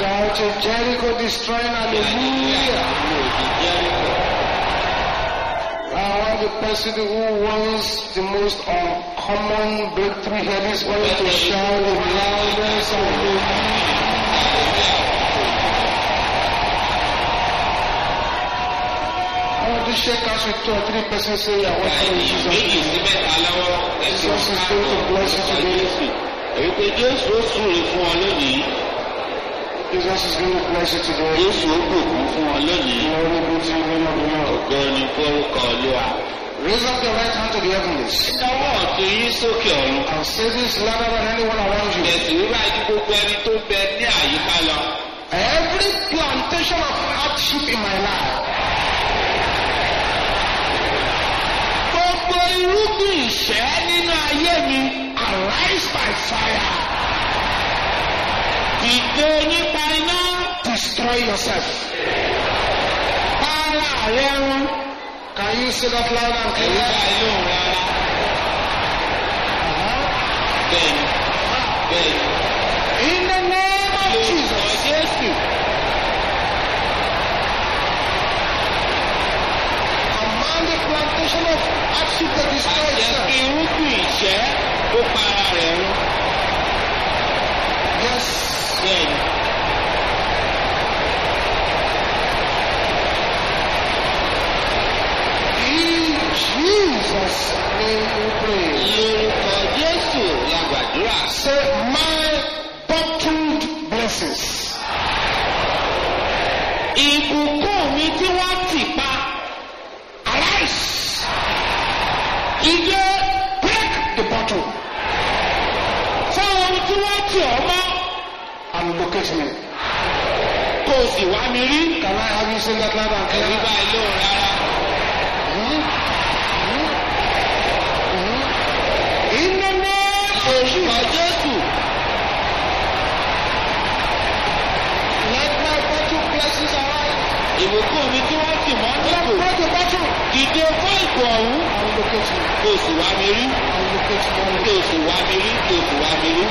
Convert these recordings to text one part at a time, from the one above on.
Shout to Jericho destroying, hallelujah. I want the person who wants the most uncommon breakthrough here this morning to shout the loudest hallelujah. I want to shake hands with 2 or 3 persons say, I want to in Jesus' name. Jesus is going to bless you today. Jesus is going to bless you today. Raise up your right hand to the heavens and say this louder than anyone around you. Every plantation of hardship in my life, arise by fire. Destroy yourself. Can you say that loud and clear? In the name of Jesus. Command the plantation of hardship to destroy itself. Yes. In Jesus' name we pray. Say, my bottled blessings. Arise. Break the bottle. And locate me. Can I have you say that loud and clear? In the name of Jesus. Let my bottle blessings arise. Break the bottle. And locate me.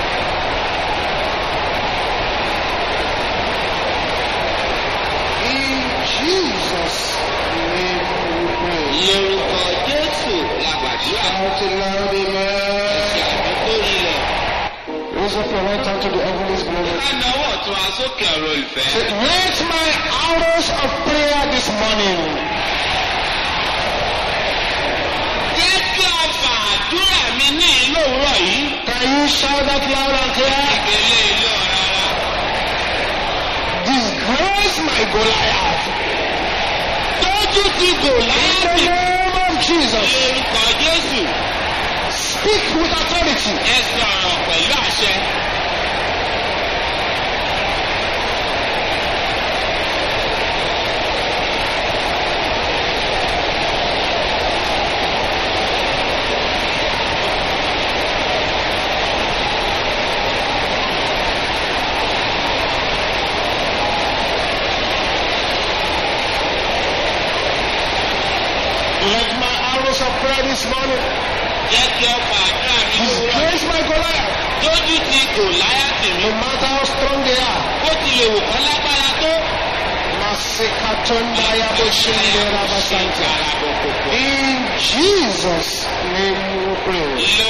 Jesus' name we pray. Shout aloud, amen. Raise up your right hand to the heavens, beloved. Let my hours of prayer this morning. Can you shout that loud and clear? Disgrace my Goliath. In the name of Jesus. Speak with authority. Let my arrows of prayer this morning disgrace my Goliath. No matter how strong they are. In Jesus' name we pray.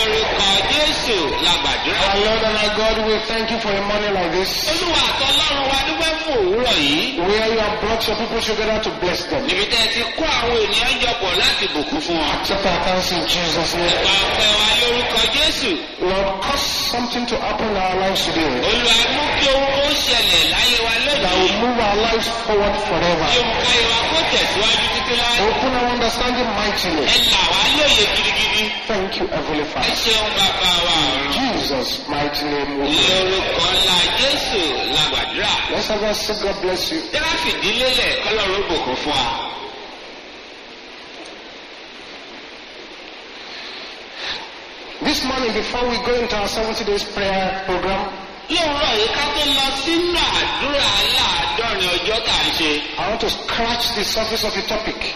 Our Lord and our God, we thank you for a morning like this, where you have brought your people together to bless them. Accept our thanks in Jesus' name. Lord, cause something to happen in our lives today that will move our lives forward forever. Open our understanding mightily. Thank you, Heavenly Father. In Jesus' mighty name we pray. Let's have a say, God bless you. This morning, before we go into our 70 days prayer program, I want to scratch the surface of the topic.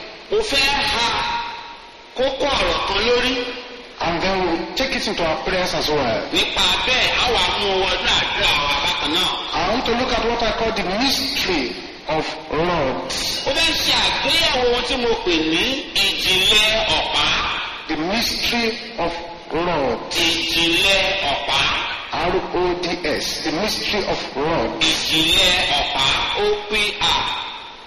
And then we'll take it into our prayers as well. I want want to look at what I call the mystery of rods. Ó fẹ́ ṣe àgbéyẹ̀wò ohun tí mo pè ní ìjìnlẹ̀ ọ̀pá. The mystery of rods. Ìjìnlẹ̀ ọ̀pá. R-O-D-S. The mystery of rods. Ìjìnlẹ̀ ọ̀pá. O-P-A.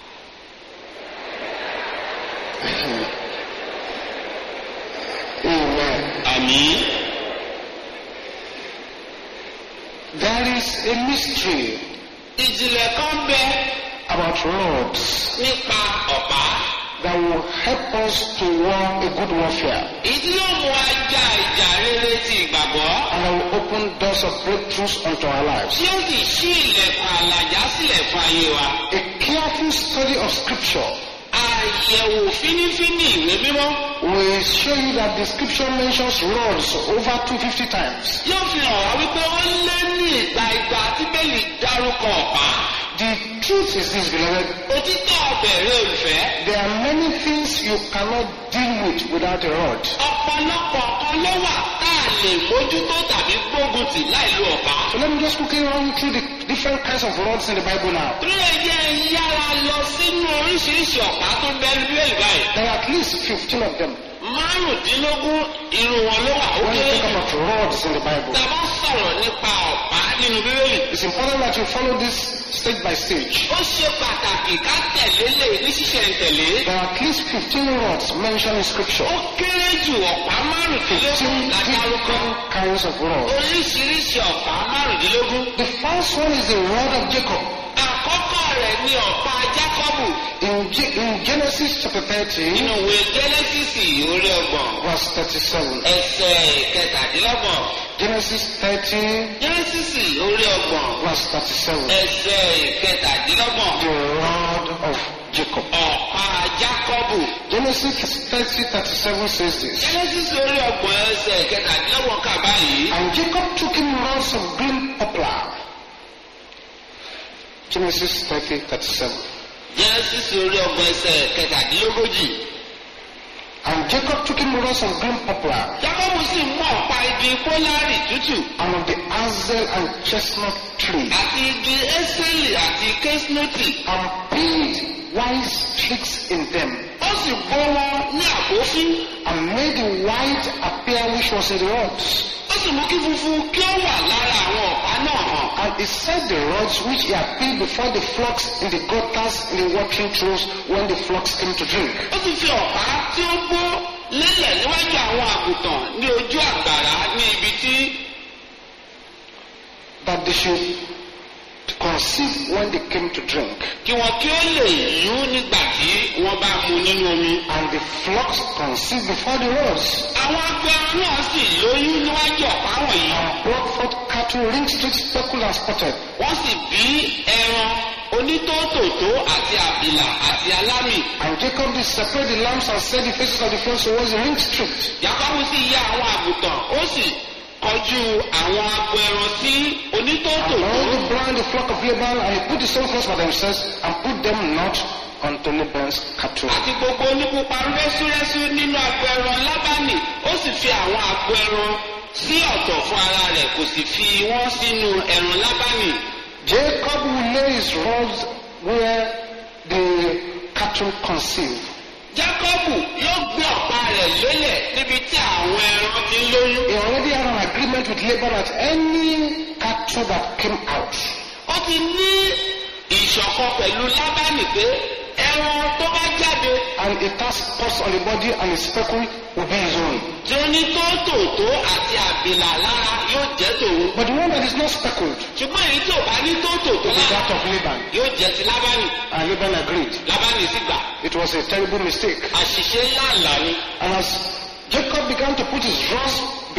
Amen. Àmín. There is a mystery Ìjìnlẹ̀ kan bẹ about rods nípa ọ̀pá. that will help us to war a good warfare. Ìdí yóò mú ajá ìjà rere ti ìgbàgbọ́. And that will open doors of breakthroughs unto our lives. Tí ó sì ṣí ilẹ̀kùn àlàjá sílẹ̀ fún ayé wa. A careful study of scripture Àyẹ̀wò fínífíní ìwé mímọ́. will show you that the scripture mentions rods over 250 times. Yóò fi hàn wá wípé ó lé ní ìgbà tí Bíbélì dárúkọ ọ̀pá. The truth is this, beloved. Òtítọ́ ọ̀bẹ̀rẹ̀ olùfẹ́. There are many things you cannot deal with without a rod. Ọ̀pọ̀lọpọ̀ kan ló wà tá a lè mójútó tàbí gbógun tì láì lo ọ̀pá. So let me just quickly run through the different kinds of rods in the Bible now. Torí ẹ̀jẹ̀ yára lọ sínú oríṣiríṣi ọ̀pá tó ń bẹ Bíbélì báyìí. There are at least 15 of them. Márùndínlógún irú wọn ló wà ó When you kéré think jù. about rods in the Bible, Tá a bá sọ̀rọ̀ nípa ọ̀pá nínú Bíbélì. it's important that you follow this stage by stage. Ó ṣe pàtàkì ká tẹ̀lé lè ní ṣísẹ̀ntẹ̀lé. There are at least 15 rods mentioned in scripture. Ó kéré jù ọ̀pá márùndínlógún 15 ládárúkọ. different kinds of rods. Oríṣiríṣi ọ̀pá márùndínlógún. The first one is the rod of Jacob. Àkọ́kọ́ rẹ̀ ni ọ̀pá Jákọ́bù. In Genesis chapter 30, Nínú ìwé Jẹ́nẹ́sísì orí ọgbọ̀n. verse 37. Ẹsẹ̀ kẹtàdínlọ́gbọ̀n. Genesis 30, Jẹ́nẹ́sísì orí ọgbọ̀n. verse 37. Ẹsẹ̀ kẹtàdínlọ́gbọ̀n. The rod of Jacob. Ọ̀pá Jákọ́bù. Genesis 30, 37 says this. Jẹ́nẹ́sísì orí ọgbọ̀n ẹsẹ̀ kẹtàdínlọ́gbọ̀n kà báyìí. And Jacob took him rods of green poplar. Genesis 30, 37. Jẹ́nẹ́sísì orí ọgbọ̀n ẹsẹ̀ kẹtàdínlógójì. And Jacob took him rods of green poplar, Jákọ́bù sì mú ọ̀pá igi pólárì tútù and of the hazel and chestnut tree, àti igi ẹ́sẹ̀lì àti kẹ́sínọ́tì. and paid white streaks in them, Ó sì bó wọn ní àbófín. and made the white appear which was in the rods. Ó sì mú kí funfun kí ó wà lára àwọn ọ̀pá náà hàn. And he set the rods which he had paid before the flocks in the gutters in the watering troughs when the flocks came to drink. Ó sì fi ọ̀pá tí ó gbó lélẹ̀ níwájú àwọn àgùntàn ní ojú àgbàrá ní ibi tí That they should conceive when they came to drink. kí wọn kí ó lè yún nígbà tí wọ́n bá mu nínú omi. And the flocks conceived before the rods, Àwọn agbẹran náà sì lóyún níwájú ọ̀pá wọ̀nyí. and brought forth cattle ring-streaked, speckled, and spotted. Wọ́n sì bí ẹran onítòótòtó àti àbìlà àti alámì. And Jacob did separate the lambs and set the faces of the flocks towards the ring-streaked. Jákọ́bù sì ya àwọn àgùntàn ó sì kọjú àwọn agbo ẹran sí And onítòótòtó. all the blind the flock of Laban, and he put the same flocks for themselves, and put them not unto Laban's cattle. Àti gbogbo onípupa rẹ́súrẹ́sú nínú agbo ẹran Lábánì ó sì fi àwọn agbo ẹran sí ọ̀tọ̀ fún ara rẹ̀ kò sì fi wọ́n sínú ẹran Lábánì. Jacob will lay his rods where the cattle conceive. Jákọ́bù yóò gbé ọ̀pá rẹ̀ lélẹ̀ níbi tí àwọn ẹran ti ń lóyún. He already had an agreement with Laban that any cattle that came out Ó ti ní ìṣọ̀kan pẹ̀lú Lábánì pé ẹran tó bá jáde and it has spots on the body and is speckled will be his own. tí ó ní tóótòótó àti àbìlà lára yóò jẹ́ tòun. But the one that is not speckled Ṣùgbọ́n èyí tí ò bá ní tóótòótó is lára that of Laban. yóò jẹ́ ti Lábánì. And Laban agreed. Lábánì sì gbà. It was a terrible mistake. Àṣìṣe ńláńlá ni. And as Jacob began to put his rods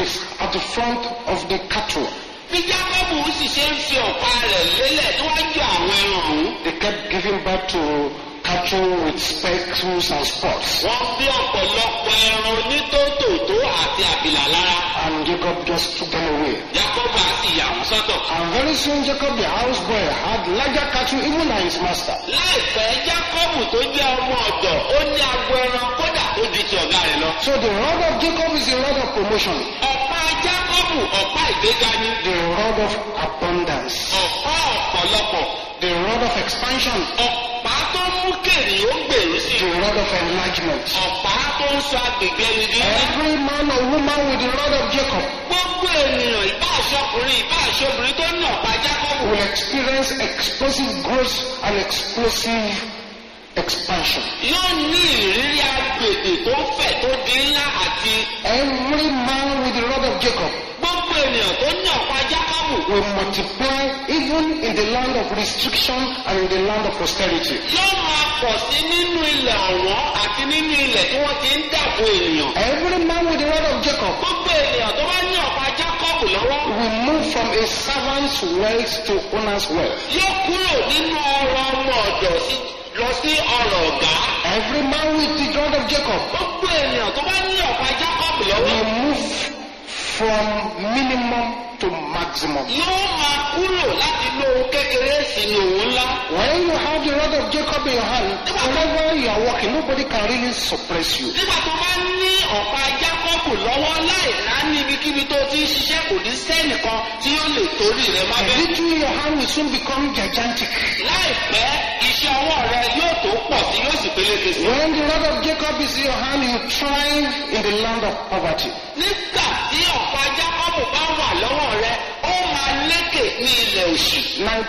at the front of the cattle, Bí Jákọ́bù sì ṣe ń fi ọ̀pá rẹ̀ lélẹ̀ níwájú àwọn ẹran ọ̀hún. they kept giving birth to cattle with speckles and spots. Wọ́n bí ọ̀pọ̀lọpọ̀ ẹran onítòótòótó àti àbìlà lára. And Jacob just took them away. Jákọ́bù á sì yà wọ́n sọ́tọ̀. And very soon Jacob the houseboy had larger cattle even than his master. Láìpẹ́ Jákọ́bù tó jẹ́ ọmọ ọ̀dọ̀ ó ní agbo ẹran kódà tó ju ti ọ̀gá rẹ̀ lọ. So the rod of Jacob is the rod of promotion, Ọ̀pá Jákọ́bù ọ̀pá ìgbéga ni. the rod of abundance. Ọ̀pá ọ̀pọ̀lọpọ̀. The rod of expansion. Ọ̀pá tó mú kèrè ó gbèrú sí. The rod of enlargement. Ọ̀pá tó ń sọ agbègbè ẹni di. Every man or woman with the rod of Jacob Gbogbo ènìyàn ìbá aṣọkùnrin ìbá aṣọbìnrin tó ní ọ̀pá Jákọ́bù. will experience explosive growth and explosive expansion. Yóò ní ìrírí agbègbè tó fẹ̀ tó di ńlá àti. Every man with the rod of Jacob Gbogbo ènìyàn tó ní ọ̀pá Jákọ́bù. will multiply even in the land of restriction and in the land of prosperity. Yóò máa pọ̀ sí nínú ilẹ̀ ọ̀wọ́n àti nínú ilẹ̀ tí wọ́n ti ń dàbò ènìyàn. Every man with the rod of Jacob Gbogbo ènìyàn tó bá ní ọ̀pá Jákọ́bù lọ́wọ́. will move from a servant's wealth to owner's wealth. Yóò kúrò nínú ọrọ̀ ọmọ ọ̀dọ̀ lọ sí ọrọ̀ ọ̀gá. Every man with the rod of Jacob Gbogbo ènìyàn tó bá ní ọ̀pá Jákọ́bù lọ́wọ́. will move from minimum to maximum. Yóò máa kúrò láti inú ohun kékeré sínú ohun ńlá. When you have the rod of Jacob in your hand, whenever you are walking, nobody can really suppress you. Nígbà tó bá ní ọ̀pá Jákọ́bù lọ́wọ́ láì rání ibikíbi tó ti ń ṣiṣẹ́ kò ní sẹ́nìkan tí yóò lè torí rẹ̀ má The bẹ́ẹ̀. little in your hand will soon become gigantic. Láìpẹ́ iṣẹ́ ọwọ́ rẹ yóò tó pọ̀ sí yóò sì peléke sí. When the rod of Jacob is in your hand, you thrive in the land of poverty. Nígbà tí ọ̀pá Jákọ́bù bá wà lọ́wọ́ rẹ, ó máa lékè ní ilẹ̀ òṣì.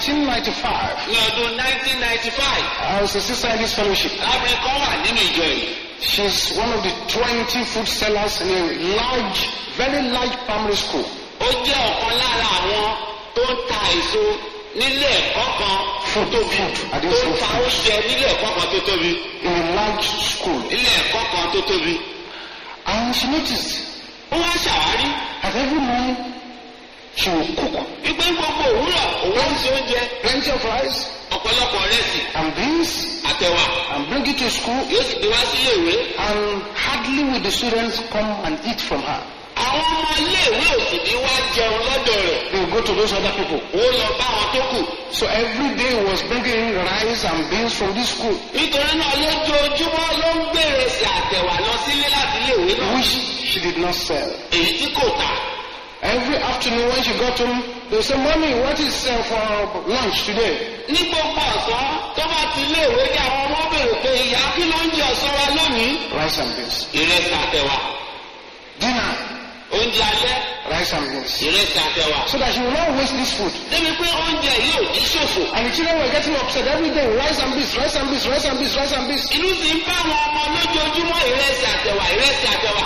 1995, Ní ọdún 1995, I was a sister in this fellowship. arábìnrin kan wà nínú ìjọ yìí. She's one of the 20 food sellers in a large, very large primary school. Ó jẹ́ ọ̀kan lára àwọn tó ń ta èso nílé ẹ̀kọ́ kan tó tóbi. Food. Tó ń ta oúnjẹ nílé ẹ̀kọ́ kan tó tóbi. In a large school. Nílé ẹ̀kọ́ kan tó tóbi. And she noticed Ó wá ṣàwárí that every morning she will cook wípé gbogbo òwúrọ̀ òun ń ṣe oúnjẹ plenty of rice ọ̀pọ̀lọpọ̀ rẹsì and beans àtẹ̀wà and bring it to school, yóò sì gbé wá sí iléèwé. and hardly will the students come and eat from her. Àwọn ọmọ iléèwé ò sì ní wá jẹun lọ́dọ̀ rẹ̀. They will go to those other people. Ó lọ bá àwọn tó kù. So every day he was bringing rice and beans from this school, Nítorí náà lójoojúmọ́ ló ń gbèrè sí àtẹ̀wà lọ sílé láti iléèwé náà. which she did not sell. Èyí tí kò tà. Every afternoon when she got home, they would say, "Mommy, what is for lunch today?" Ní gbogbo ọ̀sán tó bá ti iléèwé ní àwọn ọmọ bèrè pé ìyá kí ló ń jẹ ọ̀sán wa lónìí. Rice and beans. Ìrẹsì àtẹ̀wà. Dinner, Oúnjẹ alẹ́. rice and beans. Ìrẹsì àtẹ̀wà. So that she will not waste this food. Débi pé oúnjẹ yìí ò ní ṣòfò. And the children were getting upset every day. Rice and beans, rice and beans, rice and beans, rice and beans. Ìlú sì ń bá àwọn ọmọ lójoojúmọ́ ìrẹsì àtẹ̀wà ìrẹsì àtẹ̀wà.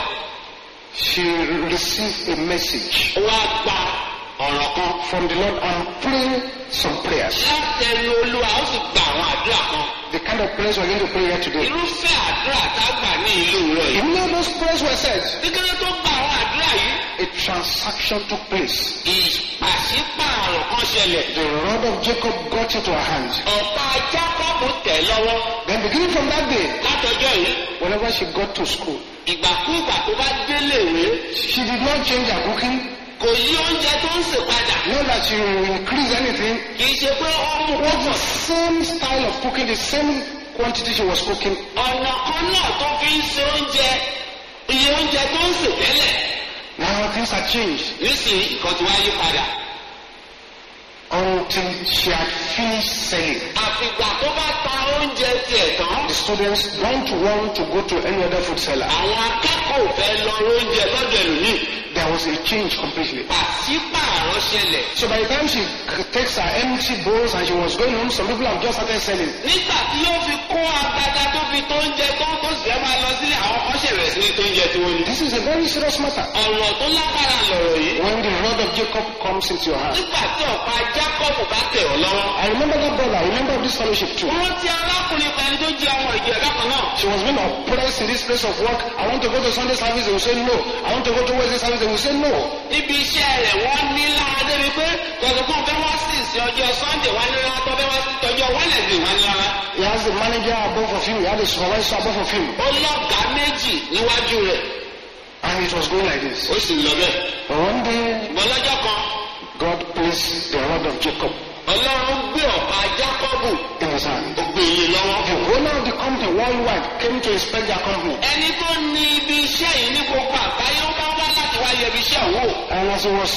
She received a message Ó wá gba ọ̀rọ̀ kan from the Lord and praying some prayers. láti ẹnu Olúwa ó sì gba àwọn àdúrà kan. The kind of prayers we're going to pray here today. Irúfẹ́ àdúrà tá a gbà ní ìlú rẹ̀ yìí. You know those prayers were said. Nígbà tó gba àwọn àdúrà yìí, A transaction took place. ìpàṣípààrọ̀ kan ṣẹlẹ̀. The rod of Jacob got into her hand. Ọ̀pá Jákọ́bù tẹ̀ lọ́wọ́. Then beginning from that day, Látọjọ́ yìí, whenever she got to school, ìgbàkúùgbà tó bá déléèwé, she did not change her cooking. kò yí oúnjẹ tó ń sè padà. Not that she will increase anything. Kì í ṣe pé ó mú It was the púpọ̀. same style of cooking, the same quantity she was cooking. Ọ̀nà kan náà tó fi ń ṣe oúnjẹ, iye oúnjẹ tó ń sè tẹ́lẹ̀. Now things had changed Nísìnyí nǹkan ti wá yí padà. until she had finished selling. Àfìgbà tó bá ta oúnjẹ tiẹ̀ tán, The students don't want to go to any other food seller. àwọn akẹ́kọ̀ọ́ ò fẹ́ lọ oúnjẹ lọ́dọ̀ ẹlòmíì. There was a change completely. Pàṣípààrọ̀ ṣẹlẹ̀. So by the time she takes her empty bowls and she was going home, some people have just started selling. Nígbà tí yóò fi kó agbada tó fi tó oúnjẹ tó ń kó sì fẹ́ máa lọ sílé àwọn kan ṣẹ̀rẹ̀ sí ní tó oúnjẹ tí wọ́n ní. This is a very serious matter. Ọ̀rọ̀ tó lágbára lọ̀rọ̀ yìí. When the rod of Jacob comes into your hand. Nígbà tí ọ̀pá Jákọ́bù bá tẹ̀ ọ́ lọ́wọ́. I remember that brother. I remember this fellowship too. Wọ́n ti arákùnrin kan tó jẹ́ ọmọ ìjọ ẹ̀dá kan náà. She was being oppressed in this place of work. I want to go to Sunday service, they will say no. I want to go to Wednesday service, they will say no. Níbi iṣẹ́ rẹ̀ wọ́n ní lára débi pé kọ̀ọ̀kan fẹ́ wá sí ìsìn ọjọ́ Sunday wá ní lára tó fẹ́ wá sí tọjọ́ Wednesday wá ní lára. He has the manager above of him. He had the supervisor above of him. Ó lọ́gàá méjì níwájú rẹ̀. And it was going like this. Ó sì lọ bẹ́ẹ̀. But one day, Bọ́lọ́jọ́ kan, God placed the rod of Jacob Ọlọ́run gbé ọ̀pá Jákọ́bù in his hand. ó gbé yín lọ́wọ́. The owner of the company worldwide came to inspect their company. Ẹni tó ní ibi iṣẹ́ yìí ní gbogbo àgbáyé ó bá wá láti wá yẹ ibi iṣẹ́ wò. And as he was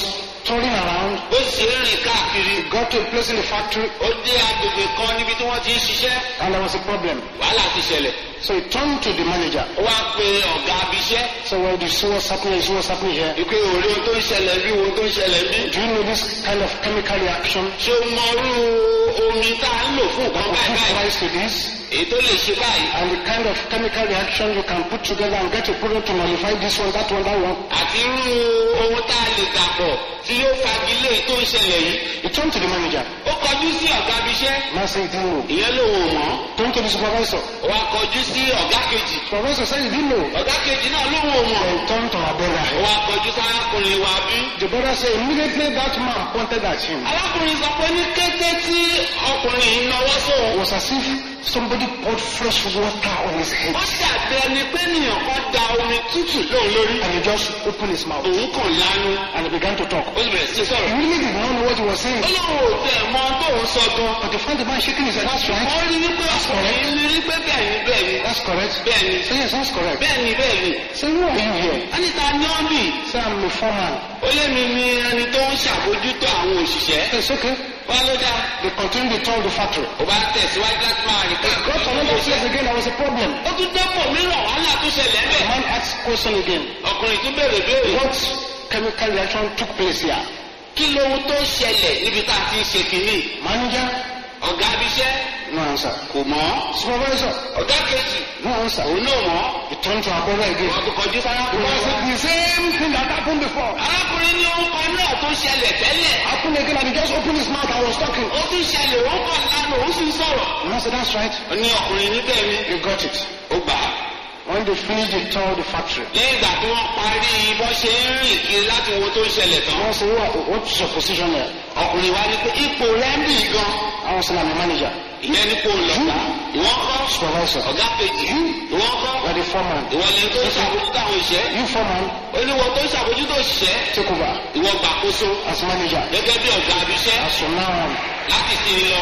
touring around. ó sì ń rìn káàkiri. He got to a place in the factory. ó dé agbègbè kan níbi tí wọ́n ti ń ṣiṣẹ́. And there was a problem. wàhálà ti ṣẹlẹ̀. So he turned to the manager. ó wá pe ọ̀gá abiṣẹ́. So, well, do you see what's happening? See what's happening here? ìpè òrí ohun tó ń ṣẹlẹ̀ bí ohun tó ń ṣẹlẹ̀ bí. Do you know this kind of chemical reaction? ṣé o mọ irú omi tá a ń lò fún nǹkan What báyìí báyìí? rise to this? èyí tó lè ṣe báyìí. And the kind of chemical reaction you can put together and get a product to nullify this one, that one, that one. àti irú ohun tá a lè dàpọ̀ tí yóò fagilé tó ń ṣẹlẹ̀ yìí. He turned to the manager. ó kọjú sí ọ̀gá abiṣẹ́. Man said he didn't know. ìyẹn lòun ò mọ̀. Turned to the supervisor. ó wá kọjú sí ọ̀gá kejì. Supervisor said he didn't know. ọ̀gá kejì náà lòun ò mọ̀. Then turned to our ó brother. wá kọjú sárákùnrin wa bí. The brother said immediately that man pointed at him. arákùnrin sọ pé ní kété tí ọkùnrin yìí náwó It sóun. was as if somebody poured fresh water on his head. ó dàbí ẹni pé ènìyàn kan da omi tútù lóun lórí. And he just opened his mouth. òun kàn lánú. And he began to talk. ó sì bẹ̀rẹ̀ sí He sọ̀rọ̀. really did not know what he was saying. ó lóun ò tẹ̀ mọ tóun sọ gan. But he found the man shaking his head. That's right. wọ́n rí wípé ọkùnrin yìí rí pé bẹ́ẹ̀ ni bẹ́ẹ̀ ni. That's correct. bẹ́ẹ̀ ni Say yes, that's correct. bẹ́ẹ̀ ni bẹ́ẹ̀ ni. Say, who are you here? wọ́n ní ta ni ọ́ bì. Say, I'm the foreman. ó lé mi ní ẹni tó ń ṣàbójútó àwọn òṣìṣẹ́. It's okay. wọ́n ló dá. They continued to tour the factory. ó bá tẹ̀síwájú láti máa rìn Got to another place again, there was a problem. ó tún dẹ́pọ̀ mìíràn wàhálà tó ṣẹlẹ̀ The bẹ́ẹ̀. man asked question again. ọkùnrin tún béèrè béèrè. What chemical reaction took place here? kí lohun tó ṣẹlẹ̀ níbi tá a ti ń ṣe kínní. Manager? ọ̀gá abiṣẹ́ No answer. kò mọ̀. Supervisor? ọ̀gá kejì No answer. òun náà mọ̀. He turned to our brother again. wọ́n tó kọjú The sárákùnrin man wa. said the same thing that happened before. arákùnrin ní orúkọ náà tó ṣẹlẹ̀ tẹ́lẹ̀. Happened again and he just opened his mouth and was talking. ó tún ṣẹlẹ̀ ó kàn lánàá ó sì ń sọ̀rọ̀. The man said, that's right. ó ní ọkùnrin níbẹ̀ ni. You got it. ó gbà á. When they finished the tour of the factory, lẹ́yìn ìgbà tí wọ́n parí bọ́ ṣe ń rìn kiri láti wo tó ń ṣẹlẹ̀ the tán. man said, what's your position there? ọkùnrin wa ní pé ipò rẹ̀ ń bì gan. I was saying, I'm a manager. ìyẹn nípò lọ́gà. ìwọ́n kọ́. Supervisor. ọ̀gá kejì. ìwọ́n kọ́. You are the foreman. ìwọ ni tó ń ṣàbójútó àwọn òṣìṣẹ́. You foreman, oníwọ tó ń ṣàbójútó òṣìṣẹ́. take over ìwọ gbàkóso. as manager. gẹ́gẹ́ bí ọ̀gá abiṣẹ́. As from now on. láti sin lọ.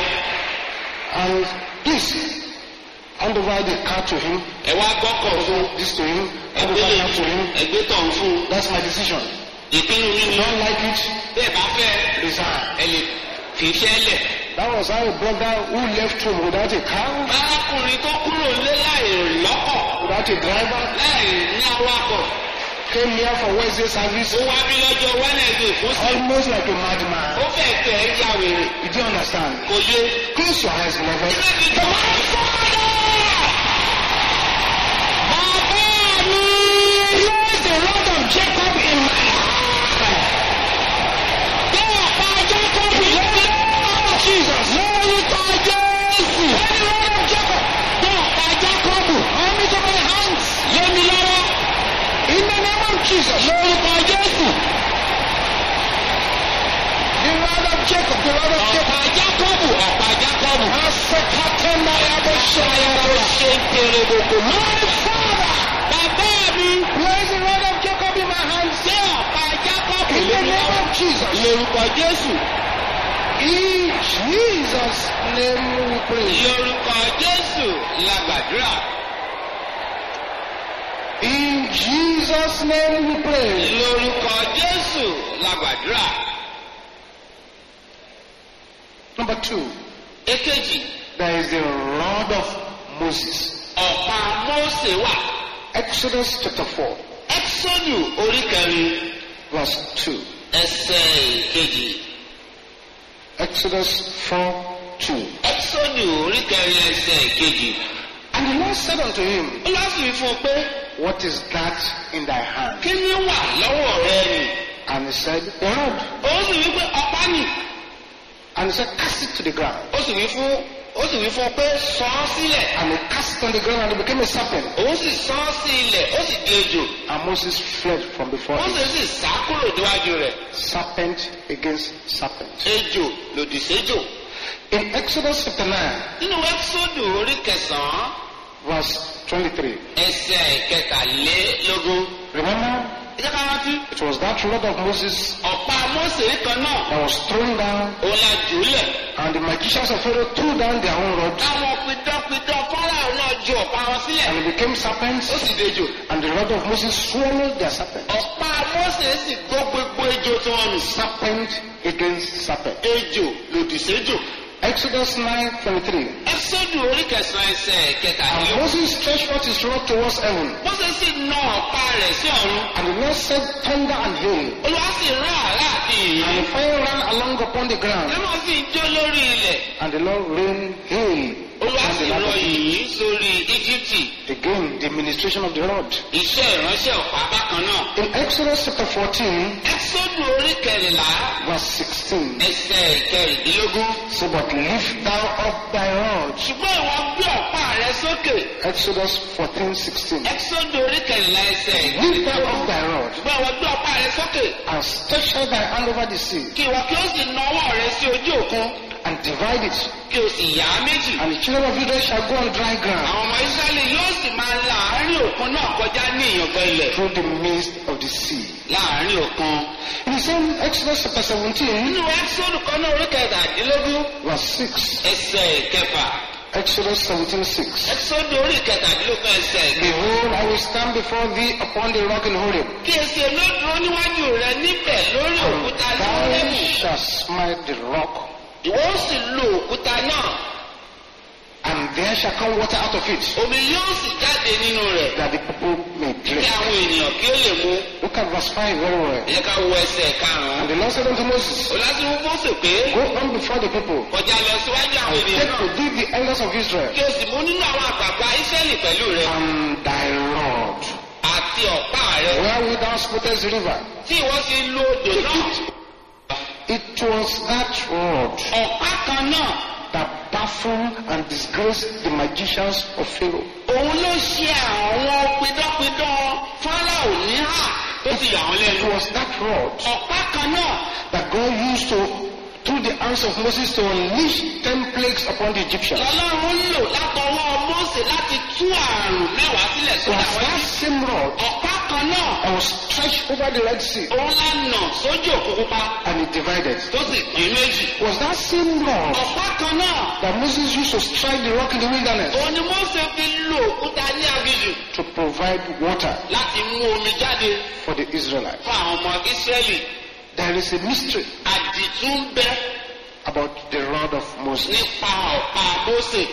And please, hand over the car to him. ẹ wá gbọ́kọ̀ fún. This to him. Hand over ẹgbẹ́ that to him. ẹgbẹ́ tọ̀ fún. That's my decision. ìpinnu mi ni. Don't like it, bẹ́ẹ̀ bá fẹ́ resign. ẹ lè fi iṣẹ́ lẹ̀. That was how a brother who left home without a car, arákùnrin tó kúrò lé láì lọ́kọ̀ without a driver, láì ní awakọ̀. came here for Wednesday service, ó wá bí lọ́jọ́ wẹ́nẹ̀dẹ̀ fún sí. almost like a madman. ó fẹ́ tẹ̀ ẹ́ ya wèrè. You do understand? kò yé. Close your eyes, beloved. ilé ti tọ̀. Place the rod of Jacob in my hand. Jesus. Lórúkọ Jésù. Let the rod of Jacob. Bẹ́ẹ̀ pa Jacob. Hand it to my hands. Lé mi lọ́wọ́. In the name of Jesus. Lórúkọ Jésù. The rod of Jacob. The rod of Jacob. ọ̀pá jákọ́bù ọ̀pá jákọ́bù. Asọ̀kàtẹ́ náà yàgò ṣayàrá. ṣe ń kéré gbogbo. My father. bàbá mi. Place the rod of Jacob in my hands. ṣé ọ̀pá jákọ́bù In lé the mi name lọ́wọ́. of Jesus. lórúkọ jésù. In Jesus' name we pray. lórúkọ jésù la gbàdúrà. In Jesus' name we pray. lórúkọ jésù la gbàdúrà. Number 2, èkejì. there is the rod of Moses. ọ̀pá mósè wà. Exodus chapter 4, ẹ́xọ́dù orí kẹrin verse 2. ẹsẹ̀ ìkejì. Exodus 4:2. ẹ́xọ́dù orí kẹrin ẹsẹ̀ ìkejì. And the Lord said unto him, ó lásìkò fún un pé what is that in thy hand? kí ni wà lọ́wọ́ rẹ nì. And he said, the rod. ó sì wí pé ọ̀pá nì. And he said, cast it to the ground. ó sì wí fún un pé sọ ọ́ sílẹ̀. And he cast it on the ground and it became a serpent. òun sì sọ ọ́ sí ilẹ̀ ó sì di ejò. And Moses fled from before ó him. sì sá kúrò níwájú rẹ̀. Serpent against serpent. ejò lòdì séjò. In Exodus chapter 9, nínú ẹ́xọ́dù orí kẹsàn-án verse 23. ẹsẹ̀ ìkẹtàlélógún. Remember, jẹ́ ká rántí. It was that rod of Moses ọ̀pá Mósè kan náà. that was thrown down, òun la jùlẹ̀. and the magicians of Pharaoh threw down their own rod, àwọn pidánpidán Fáráò náà ju ọ̀pá wọn sílẹ̀. and it became serpents, ó sì dejò. and the rod of Moses swallowed their serpent. ọ̀pá Mósè sì gbó gbogbo ejò tí wọ́n nù. Serpent against serpent. ejò lòdì séjò. Exodus 9:23. Ẹ́sọ́dù orí kẹsàn-án ẹsẹ̀ And kẹtàlélógún. Moses stretched forth his rod towards heaven, Mósè sì na ọ̀pá rẹ̀ sí ọ̀run. and the Lord sent thunder and hail, Olúwa sì rán àrá àti ìyìn. and the fire ran along upon the ground, Lẹ́mọ̀ sì ń jó lórí ilẹ̀. and the Lord rained hail Olúwa upon sì the land rọ of Egypt. ìyìn sórí Íjíbítì. Again, the ministration of the rod. Iṣẹ́ ìránṣẹ́ ọ̀pá bákan náà. In Exodus chapter 14, Ẹ́sọ́dù orí kẹrìnlá verse 16, ẹsẹ̀ kẹrìndínlógún. so but lift thou up thy rod. Ṣùgbọ́n ìwọ gbé ọ̀pá rẹ sókè. Exodus 14:16. Ẹ́sọ́dù orí kẹrìnlá ẹsẹ̀ Lift thou kẹrìndínlógún. up thy rod, Ṣùgbọ́n ìwọ gbé ọ̀pá rẹ sókè. and stretch out thy hand over the sea, Kí ìwọ kí ó sì na ọwọ́ rẹ sí ojú òkun. and divide it, Kí o sì yà á méjì. and the children of Israel shall go on dry ground Àwọn ọmọ Ísírẹ́lì yóò sì máa la àárín òkun náà kọjá ní ìyàngbẹ́ ilẹ̀. through the midst of the sea. Láàárín òkun. In the same Exodus chapter 17, Nínú Ẹ́sọ́dù kan náà orí kẹtàdínlógún verse 6. ẹsẹ̀ kẹfà. Exodus 17:6. Ẹ́sọ́dù orí kẹtàdínlógún ẹsẹ̀ kẹfà. Behold, I will stand before thee upon the rock in Horeb, Kí èsì olódùró níwájú rẹ níbẹ̀ lórí òkúta and ní thou Hórébù. shalt smite the rock, Ìwọ ó sì lo òkúta náà. and there shall come water out of it, Omi yóò sì jáde nínú rẹ̀. that the people may Kí drink. àwọn ènìyàn kí ó lè mu. Look at verse 5 very well. Ẹ ká wo ẹsẹ̀ And karùn-ún. the Lord said unto Moses, Olásìwò Mósè pé go on before the people, kọjá lọ síwájú àwọn and ènìyàn take náà. to thee the elders of Israel, Kí o sì mú nínú àwọn àgbààgbà Ísírẹ́lì pẹ̀lú rẹ̀. and thy rod, Àti ọ̀pá rẹ̀. wherewith thou smootest the river. Tí ìwọ sì lo odò náà. It was that rod Ọ̀pá kan náà. that baffled and disgraced the magicians of Pharaoh. Òun ló ṣe àwọn pidánpidán Fáráò níhà. Ó ti yà wọ́n It lẹ́nu. was that rod Ọ̀pá kan náà. that God used through the hands of Moses to unleash 10 plagues upon the Egyptians. Ọlọ́run lò látọwọ́ Mósè láti tú àrùn mẹ́wàá sílẹ̀ It sódà was wọ́n. that same rod Ọ̀pá kan náà. that was stretched over the Red Sea, Òun lánà sójú òkun pupa. and it divided. Tó sì pín méjì. It was that same rod Ọ̀pá kan náà. that Moses used to strike the rock in the wilderness Òun ni Mósè fi lo òkúta ní aginjù to provide water láti mú omi jáde for the Israelites. fún àwọn ọmọ Ísírẹ́lì. There is a mystery Àdìtú ń bẹ about the rod of Moses. nípa ọ̀pá Mósè.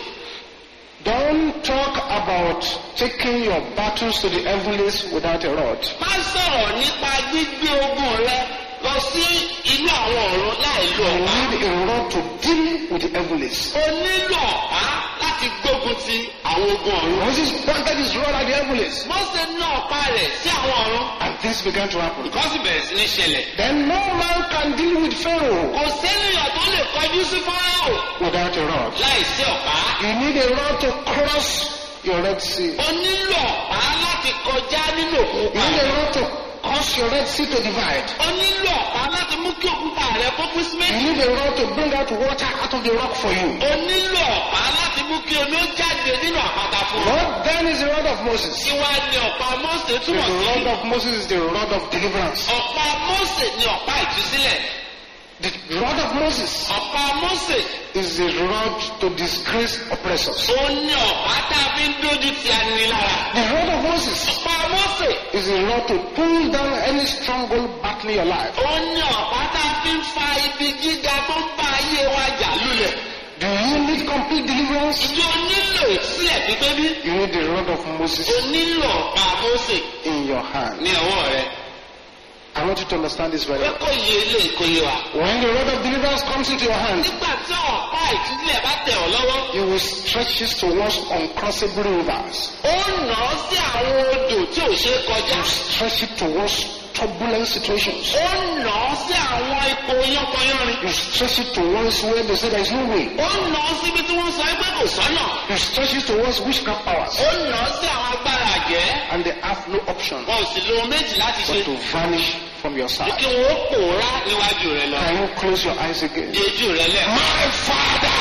Don't talk about taking your battles to the heavens without a rod. Má sọ̀rọ̀ nípa gbígbé ogun rẹ lọ sí inú àwọn ọ̀run láì lo You ọ̀pá. need a rod to deal with the heavens. O nílò ọ̀pá láti gbógun ti àwọn ogun ọ̀run. Moses pointed his rod at the heavens, Mósè ná ọ̀pá rẹ̀ sí àwọn ọ̀run. and things began to happen. Nǹkan sì bẹ̀rẹ̀ sí ní ṣẹlẹ̀. Then no man can deal with Pharaoh Kò sẹ́niyàn tó lè kọjú sí Fáráò without a rod. láì sí ọ̀pá. You need a rod to cross your Red Sea. O nílò ọ̀pá láti kọjá nínú òkun You pa. need a rod to cause your Red Sea to divide. O nílò ọ̀pá láti mú kí òkúta rẹ kó pín sí You méjì. need a rod to bring out water out of the rock for you. O nílò ọ̀pá láti mú kí omi ó jáde nínú àpáta fún ọ. What then is the rod of Moses? Tiwa ni ọ̀pá Mósè The túmọ̀ sí. rod of Moses is the rod of deliverance. Ọ̀pá Mósè ni ọ̀pá ìtúsílẹ̀. The rod of Moses Ọ̀pá Mósè is the rod to disgrace oppressors. ó ní ọ̀pá tá a fi ń dójú ti anilára. The rod of Moses Ọ̀pá Mósè is the rod to pull down any stronghold battling your life. ó ní ọ̀pá tá a fi ń fa ibi gíga tó ń bá ayé wa jà lulẹ̀. Do you need complete deliverance? Ìjọ nílò ìtúsílẹ̀ pípé bí? You need the rod of Moses O nílò ọ̀pá Mósè in your hand. ní ọwọ́ rẹ. I want you to understand this very Pé well. kò yé ilé kò yé wa. When the rod of deliverance comes into your hand, Nígbà tí ọ̀pá ìtúsílẹ̀ bá tẹ̀ ọ́ lọ́wọ́, you will stretch it towards uncrossable rivers. ó nà á sí àwọn odò tí ò ṣeé kọjá. You stretch it towards turbulent situations. Ó nà á sí àwọn ipò yánpọnyánrin. You stretch it towards where they say there is no way. Ó nà á síbi tí wọ́n sọ pé kò sọ́nà. You stretch it towards witchcraft powers. Ó nà á sí àwọn agbára àjẹ́. And they have no option Wọn ò sì lo ohun méjì láti ṣe. but to vanish from your Bí side. kí wọ́n ó pòórá níwájú rẹ lọ. Can you close your eyes again? Di ojú rẹ lẹ̀. My Father!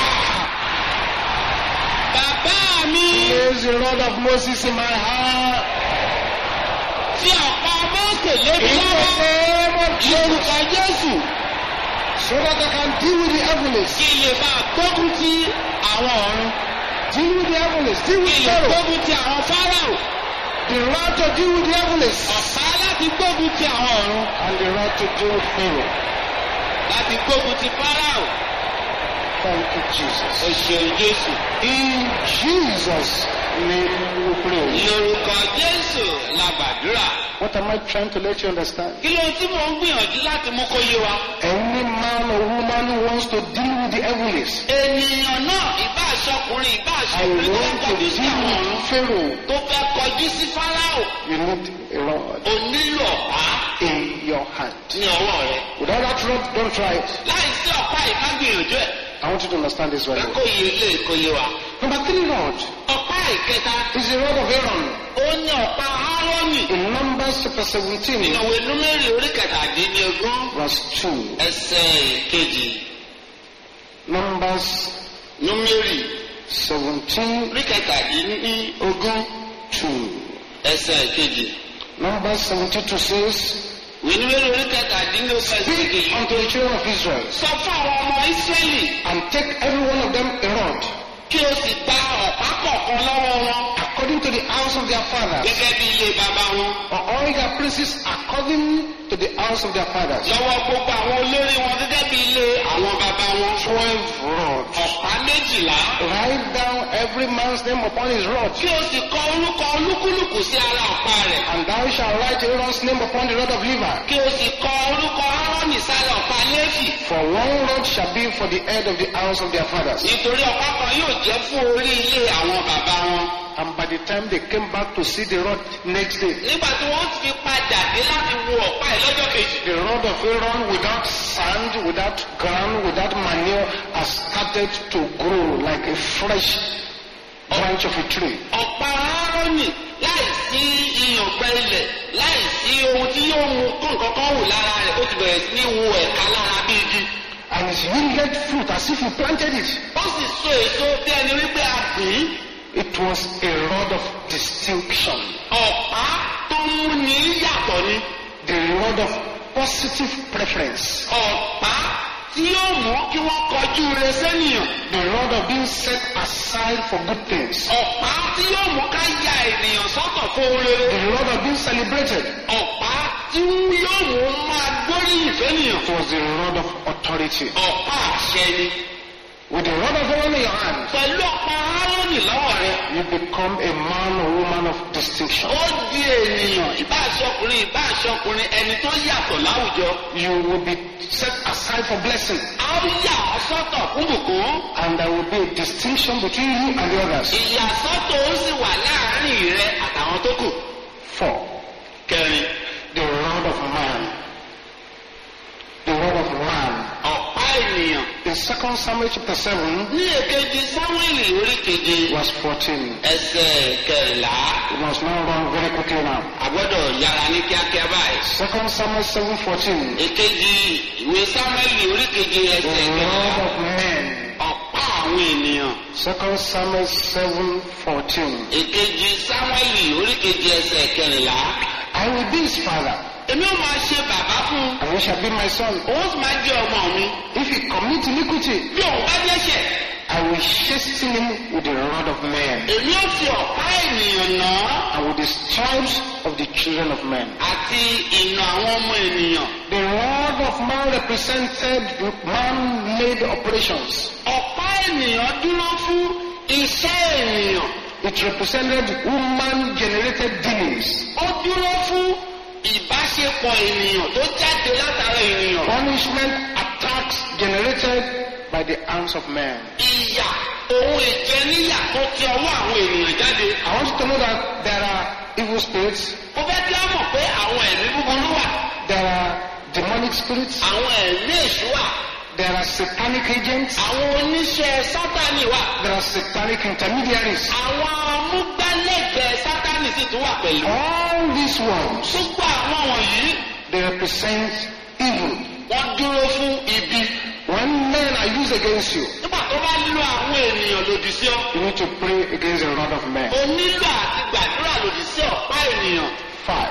Bàbá mi Place the rod of Moses in my heart. fi ọ̀pá Mósè lébi In the lọ́wọ́. name of Jesus. Lórúkọ Jésù. So that I can deal with the heavens. Kí lè bá gbógun ti àwọn ọ̀run. Deal with the heavens. Deal with Kí lè Pharaoh. gbógun ti àwọn Fáráò. The right to deal with the heavens. Ọ̀pá láti gbógun ti àwọn ọ̀run. And the right to deal with Pharaoh. Láti gbógun ti Fáráò. Thank you, Jesus. O ṣeun Jésù. In Jesus' name we pray. Lórúkọ Jésù la gbàdúrà. What am I trying to let you understand? Kí ló tí mò ń gbìyànjú láti mú kó yé wa? Any man or woman who wants to deal with the heavens, Ènìyàn náà ìbá aṣọkùnrin ìbá I aṣọkùnrin tó want fẹ́ to kọjú sí deal àwọn ọ̀run. with Pharaoh. Tó fẹ́ kọjú sí Fáráò. You need a rod O nílò ọ̀pá in your hand. ní ọwọ́ rẹ. Without that rod, don't try it. Láì sí ọ̀pá yìí má gbìyànjú ẹ̀. I want you to understand this very Fẹ́ well. kó yé ilé kó yé wa. Number 3 rod Ọ̀pá ìkẹta. is the rod of Aaron. Ó ní ọ̀pá Áárónì. In Numbers chapter 17, Nínú ìwé Númérì orí kẹtàdínlógún. verse 2. Ẹsẹ̀ kejì. Numbers Númérì 17, orí kẹtàdínlógún. 2. Ẹsẹ̀ kejì. Numbers 72 says, Ìwé Númérì orí kẹtàdínlógún ẹsẹ̀ Speak kejì. unto the children of Israel, Sọ fún àwọn ọmọ Ísírẹ́lì and take every one of them a rod, kí o sì gba ọ̀pá kọ̀ọ̀kan lọ́wọ́ wọn. according to the house of their fathers, Gẹ́gẹ́ bí ilé bàbá wọn. or all their princes according to the house of their fathers. Lọ́wọ́ gbogbo àwọn olórí wọn gẹ́gẹ́ bí ilé àwọn bàbá wọn. 12 rods. Ọ̀pá 12. Write down every man's name upon his rod, Kí o sì kọ orúkọ olúkúlùkù sí ara ọ̀pá rẹ̀. and thou shalt write Aaron's name upon the rod of Levi. Kí o sì kọ orúkọ Áárónì sára ọ̀pá Léfì. For one rod shall be for the head of the house of their fathers. Nítorí ọ̀pá kan yóò jẹ́ fún orí ilé àwọn bàbá wọn. And by the time they came back to see the rod next day, Nígbà tí wọ́n fi padà dé láti wo ọ̀pá ẹ̀ lọ́jọ́ kejì. the rod of Aaron, without sand, without ground, without manure, has started to grow like a fresh branch of a tree. Ọ̀pá Áárónì láì sí iyànpẹ ilẹ̀, láì sí ohun tí yóò mú kó nǹkan kan wù lára rẹ̀, ó ti bẹ̀rẹ̀ sí ní wu ẹ̀ka lára bí igi. And it's yielded fruit as if you planted it. Ó sì so èso bí ẹni wípé a gbìn. It was a rod of distinction, Ọ̀pá tó mú ní yàtọ̀ ni. the rod of positive preference, Ọ̀pá tí yóò mú kí wọ́n kọjú rẹ̀ sẹ́nìyàn. the rod of being set aside for good things, Ọ̀pá tí yóò mú ká ya ènìyàn sọ́tọ̀ fún ohun rere. the rod of being celebrated. Ọ̀pá tí yóò mú máa gbóríyìn fẹ́nìyàn. It was the rod of authority. Ọ̀pá àṣẹ ni. With the rod of Aaron in your hand, Pẹ̀lú ọ̀pá Áárónì lọ́wọ́ rẹ̀. you become a man or woman of distinction. Ó di ènìyàn ìbáṣọkùnrin ẹni tó yàtọ̀ láwùjọ. You will be set aside for blessing, A ó yà ọ́ sọ́tọ̀ fún bùkún. and there will be a distinction between you and the others. Ìyàsọ́tọ̀ ó sì wà láàárín rẹ àtàwọn tó kù. 4. Kẹrin, The rod of man. The rod of man. ọ̀pá ènìyàn. In 2 Samuel chapter 7, Ní èkejì Sámúẹ́lì orí keje verse 14. ẹsẹ̀ kẹrìnlá. We must now run very quickly now. A gbọ́dọ̀ yára ní kíákíá báyìí. 2 Samuel 7:14. Èkejì ìwé Sámúẹ́lì orí keje The ẹsẹ̀ rod kẹrìnlá. of men. Ọ̀pá àwọn ènìyàn. 2 Samuel 7:14. Èkejì Sámúẹ́lì orí keje ẹsẹ̀ kẹrìnlá. I will be his father, Èmi ò máa ṣe bàbá fún un. and he shall be my son. Òun sì máa jẹ́ ọmọ mi. If he commit iniquity, Bí òun bá dẹ́ṣẹ̀, I will chasten him with the rod of men, èmi ò fi ọ̀pá ènìyàn nà án and with the stripes of the children of men. àti ìnà àwọn ọmọ ènìyàn. The rod of man represented man-made operations. Ọ̀pá ènìyàn dúró fún iṣẹ́ ènìyàn. It represented woman-generated dealings. Ó dúró fún ìbáṣepọ̀ ènìyàn tó jáde látara ènìyàn. Punishment attacks generated by the hands of men. Ìyà ohun ìjẹníyà tó ti ọwọ́ àwọn ènìyàn jáde. I want you to know that there are evil spirits, Mo fẹ́ kí á mọ̀ pé àwọn ẹ̀mí búburú wà. there are demonic spirits, Àwọn ẹ̀mí èṣù wà. there are satanic agents, Àwọn oníṣẹ́ Sátánì wà. there are satanic intermediaries. Àwọn amúgbálẹ́gbẹ̀ẹ́ Sátánì sì tún wà pẹ̀lú. All these ones, Gbogbo àwọn wọ̀nyí they represent evil. wọ́n dúró fún ibi. When men are used against you, Nígbà tó bá lo àwọn ènìyàn lòdì sí ọ, you need to pray against the rod of men. o nílò àti gbàdúrà lòdì sí ọ̀pá ènìyàn. 5.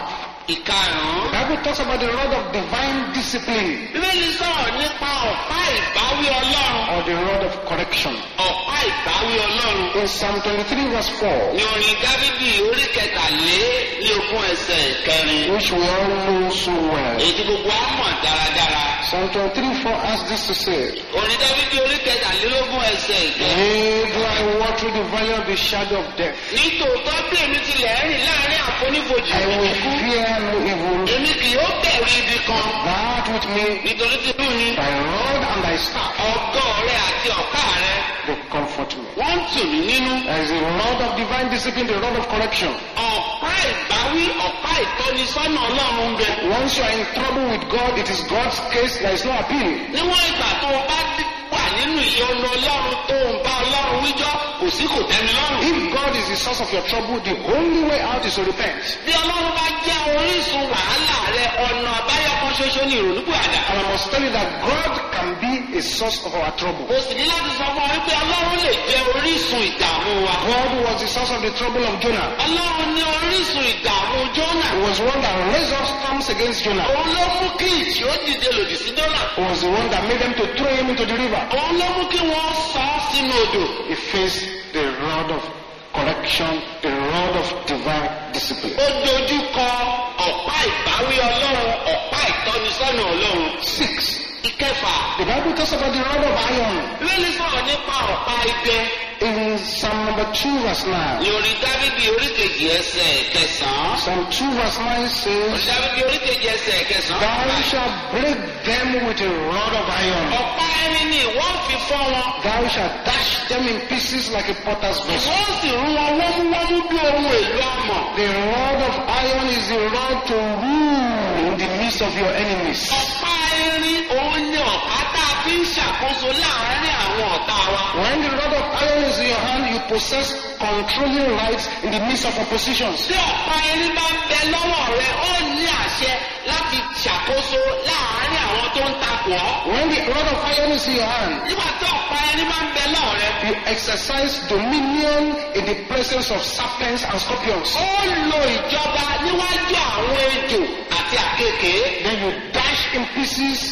Ìkarùn-ún. The Bible talks about the rod of divine discipline Bíbélì sọ̀rọ̀ nípa ọ̀pá ìbáwí Ọlọ́run. or the rod of correction. Ọ̀pá ìbáwí Ọlọ́run. In Psalm 23 verse 4, Ní orin Dávídì orí kẹtàlélógún ẹsẹ̀ kẹrin. which we all know so well. Èyí tí gbogbo á mọ̀ dáradára. Psalm 23:4 has this to say, Orin Dávídì orí kẹtàlélógún ẹsẹ̀ kẹrin. Yea, though I walk through the valley of the shadow of death, Nítòótọ́ bí èmi tilẹ̀ rìn láàrin àfonífojì I will ikú, fear no evil. èmi kì yóò bẹ̀rù ibi kan. That with me, Nítorí tí inú ni thy rod and thy staff, ọgọ́ rẹ àti ọ̀pá rẹ they comfort me. wọ́n ń tù mí nínú. There is a rod of divine discipline, the rod of correction. Ọ̀pá ìbáwí, ọ̀pá ìtọ́nisọ́nà Ọlọ́run ń bẹ. Once you are in trouble with God, it is God's case, there is no appeal. Níwọ̀n ìgbà tó o bá wà nínú ìyọnu Ọlọ́run tó ń bá Ọlọ́run wíjọ́, kò sí kò tẹ́mi lọ́rùn. If God is the source of your trouble, the only way out is to repent. Bí Ọlọ́run bá jẹ́ orísun wàhálà rẹ, ọ̀nà àbáyọ kan ṣoṣo ní ìrònúpìwàdà. And I must tell you that God can be a source of our trouble. Mo sì ní láti sọ fún ọ wípé Ọlọ́run lè jẹ́ orísun ìdààmú wa. God was the source of the trouble of Jonah. Ọlọ́run ní orísun ìdààmú Jónà. He was the one that raised up storms against Jonah. Òun ló mú kí ìjì ó dìde lòdì sí Jónà. He was the one that made them to throw him into the river. Òun ló mú kí wọ́n sọ ọ́ sínú odò. He faced the rod of correction, the rod of divine discipline. Ó dojú kọ ọ̀pá ìbáwí Ọlọ́run, ọ̀pá ìtọ́nisọ́nà Ọlọ́run. 6. Ìkẹfà. The Bible talks about the rod of iron. Bíbélì sọ̀rọ̀ nípa ọ̀pá idẹ. In Psalm number 2 verse 9. Ní orí Dávídì oríkejì ẹsẹ̀ kẹsàn-án. Psalm 2 verse 9 Orí says, Dávídì oríkejì ẹsẹ̀ kẹsàn-án. Thou shalt break them with a rod of iron. Ọ̀pá irin ni wọ́n fi fọ́ wọn. Thou shalt dash them in pieces like a potter's vessel. Wọ́n sì rún wọn wọ́múwọ́mú bí ohun èlò amọ̀. The rod of iron is the rod to rule in the midst of your enemies. Ọ̀pá irin òun ni ọ̀pá tá a fi ń ṣàkóso láàárín àwọn ọ̀tá wa. When the rod of iron is in your hand, you possess controlling rights in the midst of oppositions. Tí ọ̀pá irin bá ń bẹ lọ́wọ́ rẹ, ó ní àṣẹ láti ṣàkóso láàárín àwọn tó ń takò ọ́. When the rod of iron is in your hand, Nígbà tí ọ̀pá irin bá ń bẹ lọ́wọ́ rẹ, you exercise dominion in the presence of serpents and scorpions. ó lo ìjọba níwájú àwọn ejò àti àkekèé. Then you dash in pieces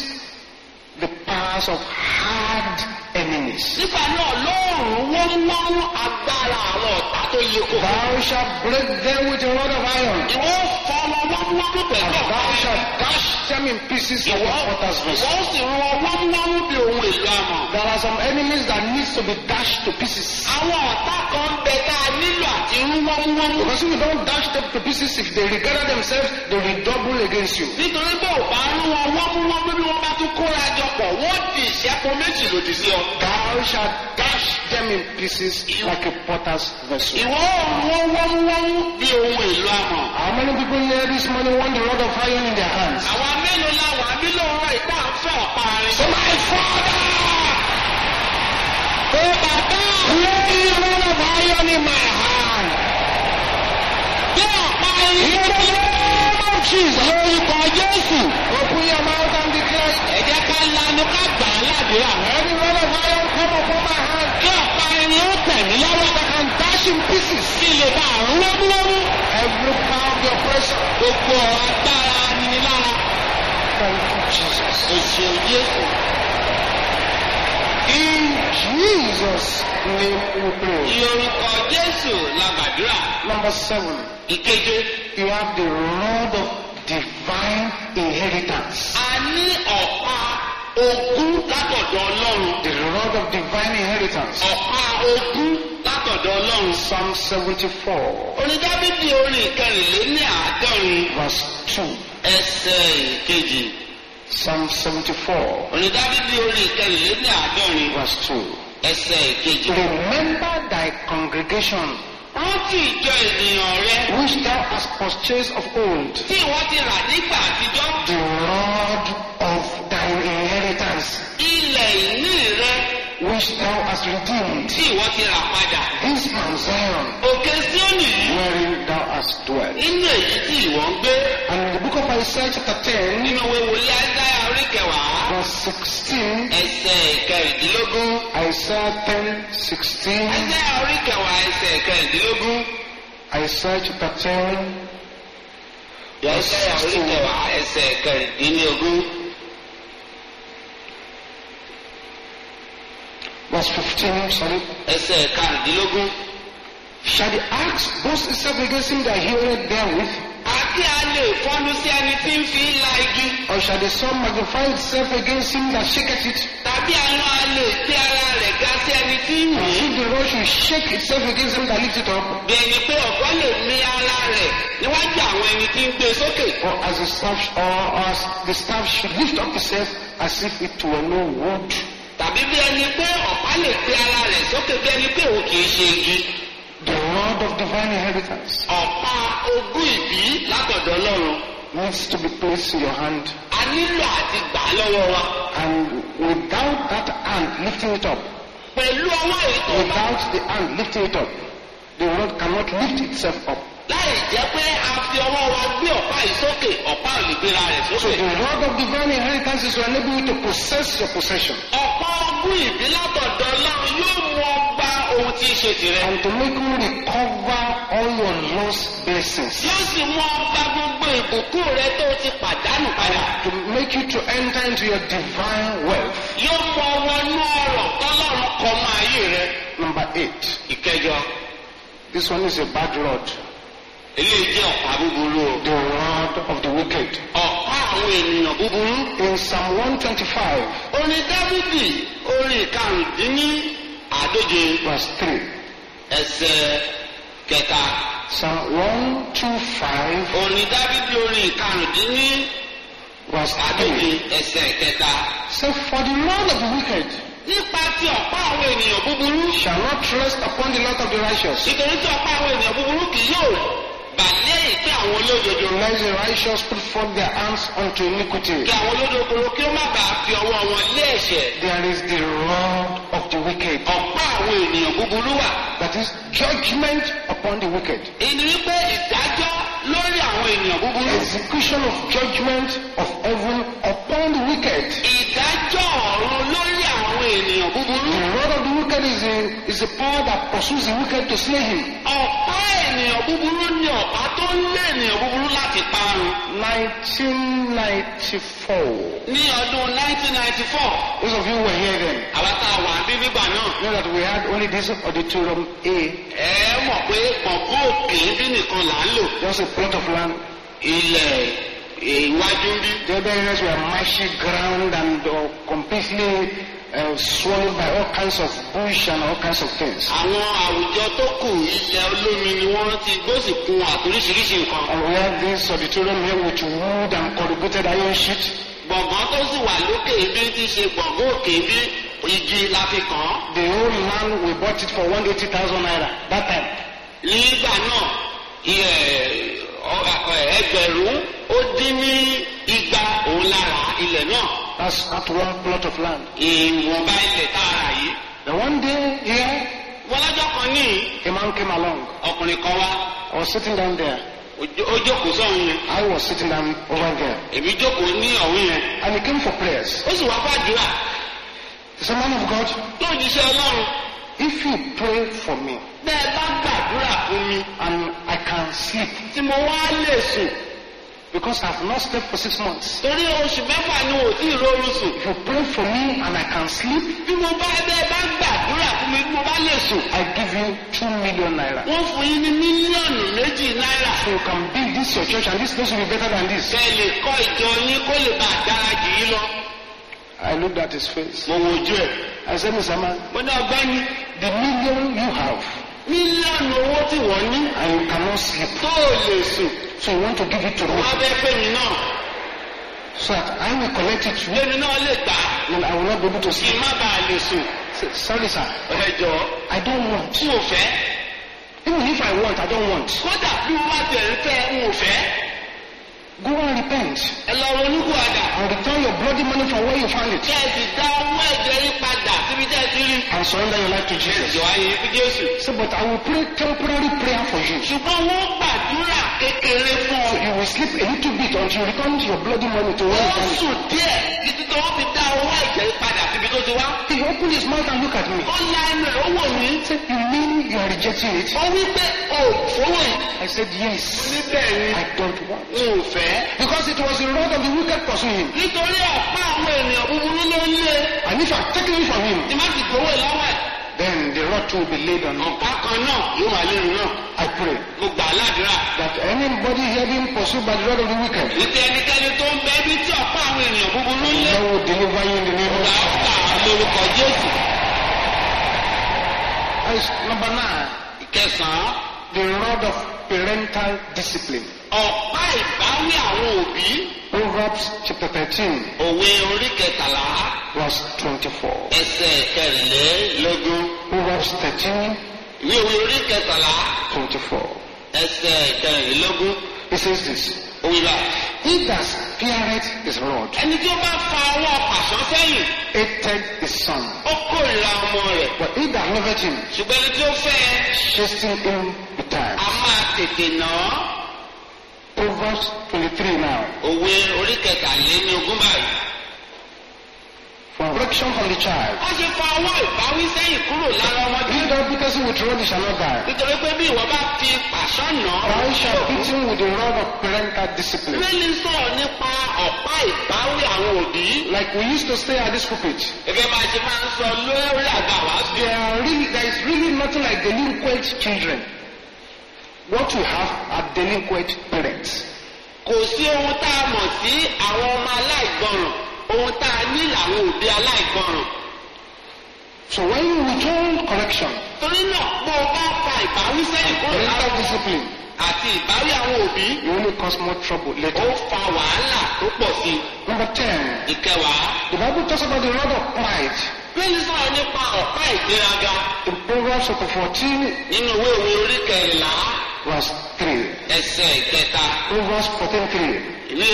the powers of hard enemies. Nígbà náà lóòrùn wọ́múwọ́mú agbára àwọn ọ̀tá tó le koko. Thou shalt break them with a rod of iron. Ìwọ fọ́ wọn wọ́múwọ́mú pẹ̀lú And ọ̀pá thou irin. shalt dash them in pieces like a potter's vessel. Ìwọ sì rún wọn wọ́múwọ́mú bí ohun èlò amọ̀. There are some enemies that needs to be dashed to pieces. Àwọn ọ̀tá kan ń bẹ tá a nílò àti rún wọ́múwọ́mú. Because if you don't dash them to pieces, if they regather themselves, they redouble against you. Nítorí pé ò bá rún wọn wọ́múwọ́mú bí wọ́n bá tún kóra jọ pọ̀, wọ́n di ìṣẹ́kun méjì lòdì sí ọ. Thou shalt dash them in pieces like a potter's vessel. Ìwọ ò rún wọn wọ́múwọ́mú bí ohun èlò amọ̀. How many people here this morning want the rod of iron in their hands? Àwa mélòó la wà bí lóòrọ̀ ìpá ń fẹ́ ọ̀pá rẹ̀? Say, my father! Pé bàbá Lay the rod of iron in my hand. bí ọ̀pá In irin the name of Jesus. lórúkọ Jésù. Open your mouth and declare. Ẹ jẹ́ ká lanu ká gbà á ládùúrà. Let the rod of iron come upon my hand. Kí ọ̀pá irin ó tẹ̀ mí lọ́wọ́ And dash in pieces kí lè bá àrùn wọ́múwọ́mú. every power of the oppressor. Gbogbo agbára aninilára. Thank you, Jesus. Èsì Jésù. In Jesus' name we pray. Lórúkọ Jésù la gbàdúrà. Number 7. Ìkeje. You have the rod of divine inheritance. A ní ọ̀pá ogún látọ̀dọ̀ Ọlọ́run. The rod of divine inheritance. Ọ̀pá ogún látọ̀dọ̀ Ọlọ́run. Psalm 74, Orin Dávídì orin ìkẹrìnléní àádọ́rin verse 2. ẹsẹ̀ ìkejì. Psalm 74, Orin Dávídì orin ìkẹrìnléní àádọ́rin verse 2. ẹsẹ̀ ìkejì. Remember thy congregation, Rántí ìjọ ènìyàn rẹ which thou hast purchased of old, tí ìwọ ti rà nígbà àtijọ́. the rod of thine inheritance, Ilẹ̀ ìní rẹ which thou hast redeemed, tí ìwọ ti rà padà. this Mount Zion, Òkè Síónì yìí wherein thou hast dwelt. nínú èyí tí ìwọ ń gbé. And in the book of Isaiah chapter 10, Nínú ìwé wòlíì Áísáyà orí kẹwàá verse 16, ẹsẹ̀ ìkẹrìndínlógún. Isaiah 10:16, Áísáyà orí kẹwàá ẹsẹ̀ ìkẹrìndínlógún. Isaiah chapter 10, Yẹ́sẹ̀ orí kẹwàá ẹsẹ̀ kẹrìndínlógún. Verse 15, sorry. Ẹsẹ̀ kẹrìndínlógún. Shall the axe boast itself against him that heareth therewith? Àkí a lè fọ́nú sí ẹni tí ń fi la igi. Or shall the sword magnify itself against him that shaketh it? Tàbí àánú a lè tí ara rẹ̀ ga sí ẹni tí ń Or yìn. if the rod should shake itself against him that lifts it up? Bí ẹni pé ọ̀gọ́ lè mì ara rẹ̀ níwájú àwọn ẹni tí ń gbé sókè. Or as the staff should lift up itself as if it were no wood? Tàbí bí ẹni pé ọ̀pá lè gbé ara rẹ̀ sókè bí ẹni pé òun kìí ṣe igi. The rod of divine inheritance Ọ̀pá ogún ìbí látọ̀dọ̀ Ọlọ́run. needs to be placed in your hand. A nílò àti gbà á lọ́wọ́ wa. And without that hand lifting it up, Pẹ̀lú ọwọ́ ètò ọba. without the hand lifting it up, the rod cannot lift itself up. Láì jẹ́ pé a fi ọwọ́ wa gbé ọ̀pá yìí sókè, ọ̀pá ò lè gbéra rẹ̀ So sókè. the rod of divine inheritance is to enable you to possess your possession Ọ̀pá ogún ìbí látọ̀dọ̀ Ọlọ́run yóò mú ọ gba ohun tí í ṣe tìrẹ. and to make you recover all your lost blessings, Yóò sì mú ọ gba gbogbo ìbùkún rẹ tó o ti pàdánù padà. to make you to enter into your divine wealth. Yóò mú ọ wọnú ọrọ̀ tọ́lọ́run kọ mọ́ ayé rẹ. Number 8. Ìkẹjọ, This one is a bad rod. eléyìí jẹ́ ọ̀pá búburú o. The rod of the wicked. Ọ̀pá àwọn ènìyàn búburú. In Psalm 125, Orin Dávídì orin ìkarùndínláàádóje verse 3. ẹsẹ̀ kẹta. Psalm 125, Orin Dávídì orin ìkarùndínláàádóje verse 3. ẹsẹ̀ kẹta. So for the rod of the wicked Nípa ti ọ̀pá àwọn ènìyàn búburú. shall not rest upon the lot of the righteous, Nítorí tí ọ̀pá àwọn ènìyàn búburú kì yóò bà lẹ́yìn tí àwọn olódodo. lest the righteous put forth their hands unto iniquity. Kí àwọn olódodo kí ó má bàa fi ọwọ́ wọn lé ẹ̀ṣẹ̀. There is the rod of the wicked, Ọ̀pá àwọn ènìyàn búburú wà. that is judgment upon the wicked. Èyí ni wípé ìdájọ́ lórí àwọn ènìyàn búburú. Execution of judgment of heaven upon the wicked. Ìdájọ́ ọ̀run lórí àwọn ènìyàn búburú. The rod of the wicked is a power that pursues the wicked to slay him. Ọ̀pá ènìyàn búburú ni ọ̀pá tó ń lé ènìyàn búburú láti parun. 1994. Ní ọdún 1994, Those of you who were here then, àwa tá a wà ní nígbà náà. know that we had only this auditorium A, Ẹ mọ̀ pé gbọ̀ngàn òkè bí nìkan là ń lò. just a plot of land. Ilẹ̀ iwájú ń bí. The other areas were marshy ground and completely swallowed by all kinds of bush and all kinds of things. Àwọn àwùjọ tó kù ilẹ̀ olómi ni wọ́n ti gbósì kun àtoríṣiríṣi nǹkan. And we have this auditorium here with wood and corrugated iron sheet. Gbọ̀ngàn tó sì wà lókè ibi tí ṣe gbọ̀ngàn òkè bí igi la fi kàn án. The whole land, we bought it for 180,000 naira that time. Nígbà náà ẹgbẹ̀rún ó dín ní igba òun lára ilẹ̀ náà. That's at one plot of land. Ìwọ̀nba ilẹ̀ tààrà yìí. Then one day here, Wọ́n lọ́jọ́ kan ní a man came along. ọkùnrin kan wá. I was sitting down there. Ó jókòó sọ́hun yẹn. I was sitting down over there. Èmi jókòó ní ọ̀hún yẹn. And he came for prayers. Ó sì wá fàdúrà. He said, man of God, Lójíṣẹ́ Ọlọ́run. if you pray for me Bẹ́ẹ̀ bá gbàdúrà fún mi. and I can sleep, Tí mo wá lè sùn. because I've not slept for 6 months. Torí oṣù mẹ́fà ni ò tí ì rọrùn sùn. If you pray for me and I can sleep, Bí mo bá bẹ́ẹ̀ bá gbàdúrà fún mi bí mo bá lè sùn. I give you 2 million naira. Wọ́n fún yín ní mílíọ̀nù méjì náírà. So you can build this your church and this place will be better than this. Bẹ́ẹ̀ lè kọ́ ìjọ yín kó lè bá dára jù yín lọ. I looked at his face. Mo wo ojú ẹ̀. I said, Mr. Man, Mo ní ọgbẹ́ni. the million you have Mílíọ̀nù owó tí wọ́n ní. and you cannot sleep. Tó o lè sùn. So you want to give it to me Wọ́n bẹ́ fẹ́ mi náà. so that I will collect it to you Lẹ́mi náà lè gbà. and I will not be able to Kí sleep. n má bàa lè sùn. Say, sorry, sir. Ẹ jọ̀ọ́. I don't want. N ò fẹ́. Even if I want, I don't want. Kódà bí wọ́n bá tẹ̀ ń fẹ́ n ò fẹ́. Go and repent Ẹ lọ ronúkúwàdà. and return your bloody money from where you found it Kí ẹ sì dá owó ẹ̀jẹ̀ yín padà síbi tẹ́ ẹ ti rí. and surrender your life to Jesus. Ẹ̀jọ̀ ayé fi Jésù. So, but I will pray temporary prayer for you. Ṣùgbọ́n wọ́n gbàdúrà kékeré fún ọ. So you will sleep a little bit until you return your bloody money to where you Wọ́n found it. sùn díẹ̀ títí nítorí wọ́n fi dá owó ẹ̀jẹ̀ padà síbi tó ti wá. He opened his mouth and looked at me. ó la ẹnu ẹ̀ ó wò mí. He said, you mean you are rejecting it? ó wí pé o ò fowó yìí. I said, yes. níbẹ̀ ni I don't want. n ò fẹ́. Because it was the rod of the wicked pursuing him. nítorí ọ̀pá àwọn ènìyàn búburú ló ń lé. And if I have taken it from him, tí má ti gbowó lọ́wọ́ ẹ̀. then the rod too will be laid on me. ọ̀pá kan náà yóò wà lẹ́nu náà. I pray mo gbà á ládùúrà. that anybody here being pursued by the rod of the wicked, nítorí ẹnikẹ́ni tó ń bẹ ibi tí ọ̀pá àwọn ènìyàn búburú ń lé. God will deliver you in the name of gbà á Jesus. gbà á lórúkọ Jésù. Number 9, ìkẹsàn-án. the rod of parental discipline. ọ̀pá ìbáwí àwọn òbí. Proverbs chapter 13, òwe orí kẹtàlá. verse 24. ẹsẹ̀ kẹrìnlélógún. Proverbs 13, ìwé òwe orí kẹtàlá. 24. ẹsẹ̀ kẹrìnlélógún. It says this, òwe báyìí. he that spareth his rod ẹni tí ó bá fa ọwọ́ pàṣán sẹ́yìn. hated his son, ó kórìíra ọmọ rẹ̀. but he that loveth him ṣùgbọ́n ẹni tí ó fẹ́ ẹ. chasten him betimes. a máa tètè nà án. Proverbs 23 now. òwe orí kẹtàlélógún báyìí. Correction from the child. wọ́n ṣe fa ọwọ́ ìbáwí sẹ́yìn kúrò lára ọmọdé. If thou beatest him with rod, he shall not die. nítorí pé bí ìwọ bá fi pàṣán nà án. Thou shalt beat him with the rod of parental discipline. Bíbélì sọ̀rọ̀ nípa ọ̀pá ìbáwí àwọn òbí. Like we used to say at this pulpit, Gẹ́gẹ́ bá a ṣe máa ń sọ lórí àga wàásù. there is really nothing like delinquent children. What you have are delinquent parents. Kò sí ohun tá a mọ̀ sí àwọn ọmọ aláìgbọràn. Ohun tá a ní làwọn òbí aláìgbọràn. So when you return correction, Torí náà bó o bá fa ìbáwí sẹ́yìn kúrò lára parental ọmọ discipline, àti ìbáwí àwọn òbí, you only cause more trouble ó later. fa wàhálà tó pọ̀ sí i. Number 10, Ìkẹwàá. the Bible talks about the rod of pride. Bíbélì sọ̀rọ̀ nípa ọ̀pá ìgbéraga In Proverbs chapter 14, nínú ìwé òwe orí kẹrìnlá verse 3. ẹsẹ̀ ìkẹta. Proverbs 14:3. Ìwé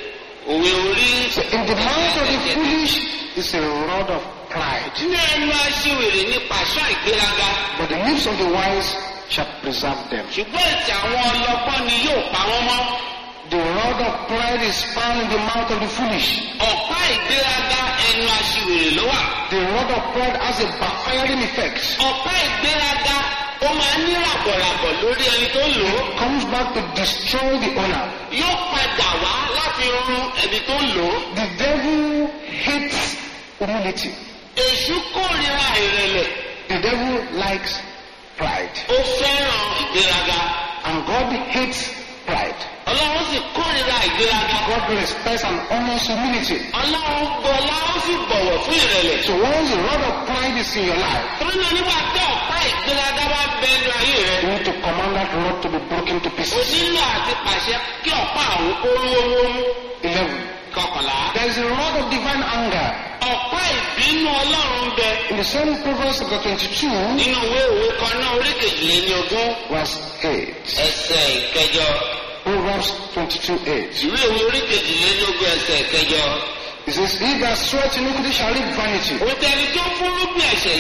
òwe orí. So in the mouth of the foolish is a rod of pride, Ní ẹnu aṣiwèrè ní pàṣán ìgbéraga. but the lips of the wise shall preserve them. Ṣùgbọ́n ètò àwọn ọlọ́gbọ́n ni yóò pa wọ́n mọ́. The rod of pride is found in the mouth of the foolish. Ọ̀pá ìgbéraga ẹnu aṣiwèrè ló wà. The rod of pride has a backfiring effect. Ọ̀pá ìgbéraga ó máa ń ní ràbọ̀ràbọ̀ lórí ẹni tó lò ó. Comes back to destroy the owner. Yóò padà wá láti run ẹni tó lò ó. The devil hates humility. Èṣù kórìíra ìrẹ̀lẹ̀. The devil likes pride. Ó fẹ́ràn ìgbéraga. And God hates pride. Ọlọ́run sì kórìíra ìgbéraga. God respects and honors humility. Ọlọ́run gbọ́lá ó sì bọ̀wọ̀ fún ìrẹ̀lẹ̀. So once the rod of pride is in your life, Torí náà nígbà tí ọ̀pá ìgbéraga bá bẹ ẹnu ayé rẹ̀. you need to command that rod to be broken to O pieces. nílò àti pàṣẹ kí ọ̀pá àwọn kó rówó 11. kọkànlá. There is a rod of divine anger. Ọ̀pá ìbínú Ọlọ́run bẹ In the same Proverbs chapter 22, nínú ìwé òwe kan náà orí kejìlélógún verse 8. ẹsẹ̀ ìkẹjọ. Proverbs 22:8. Ìwé òwe orí kejìlélógún ẹsẹ̀ ìkẹjọ. It says, he that sweat iniquity shall reap vanity, Òtẹ́ni tó fúnrúgbìn ẹ̀ṣẹ̀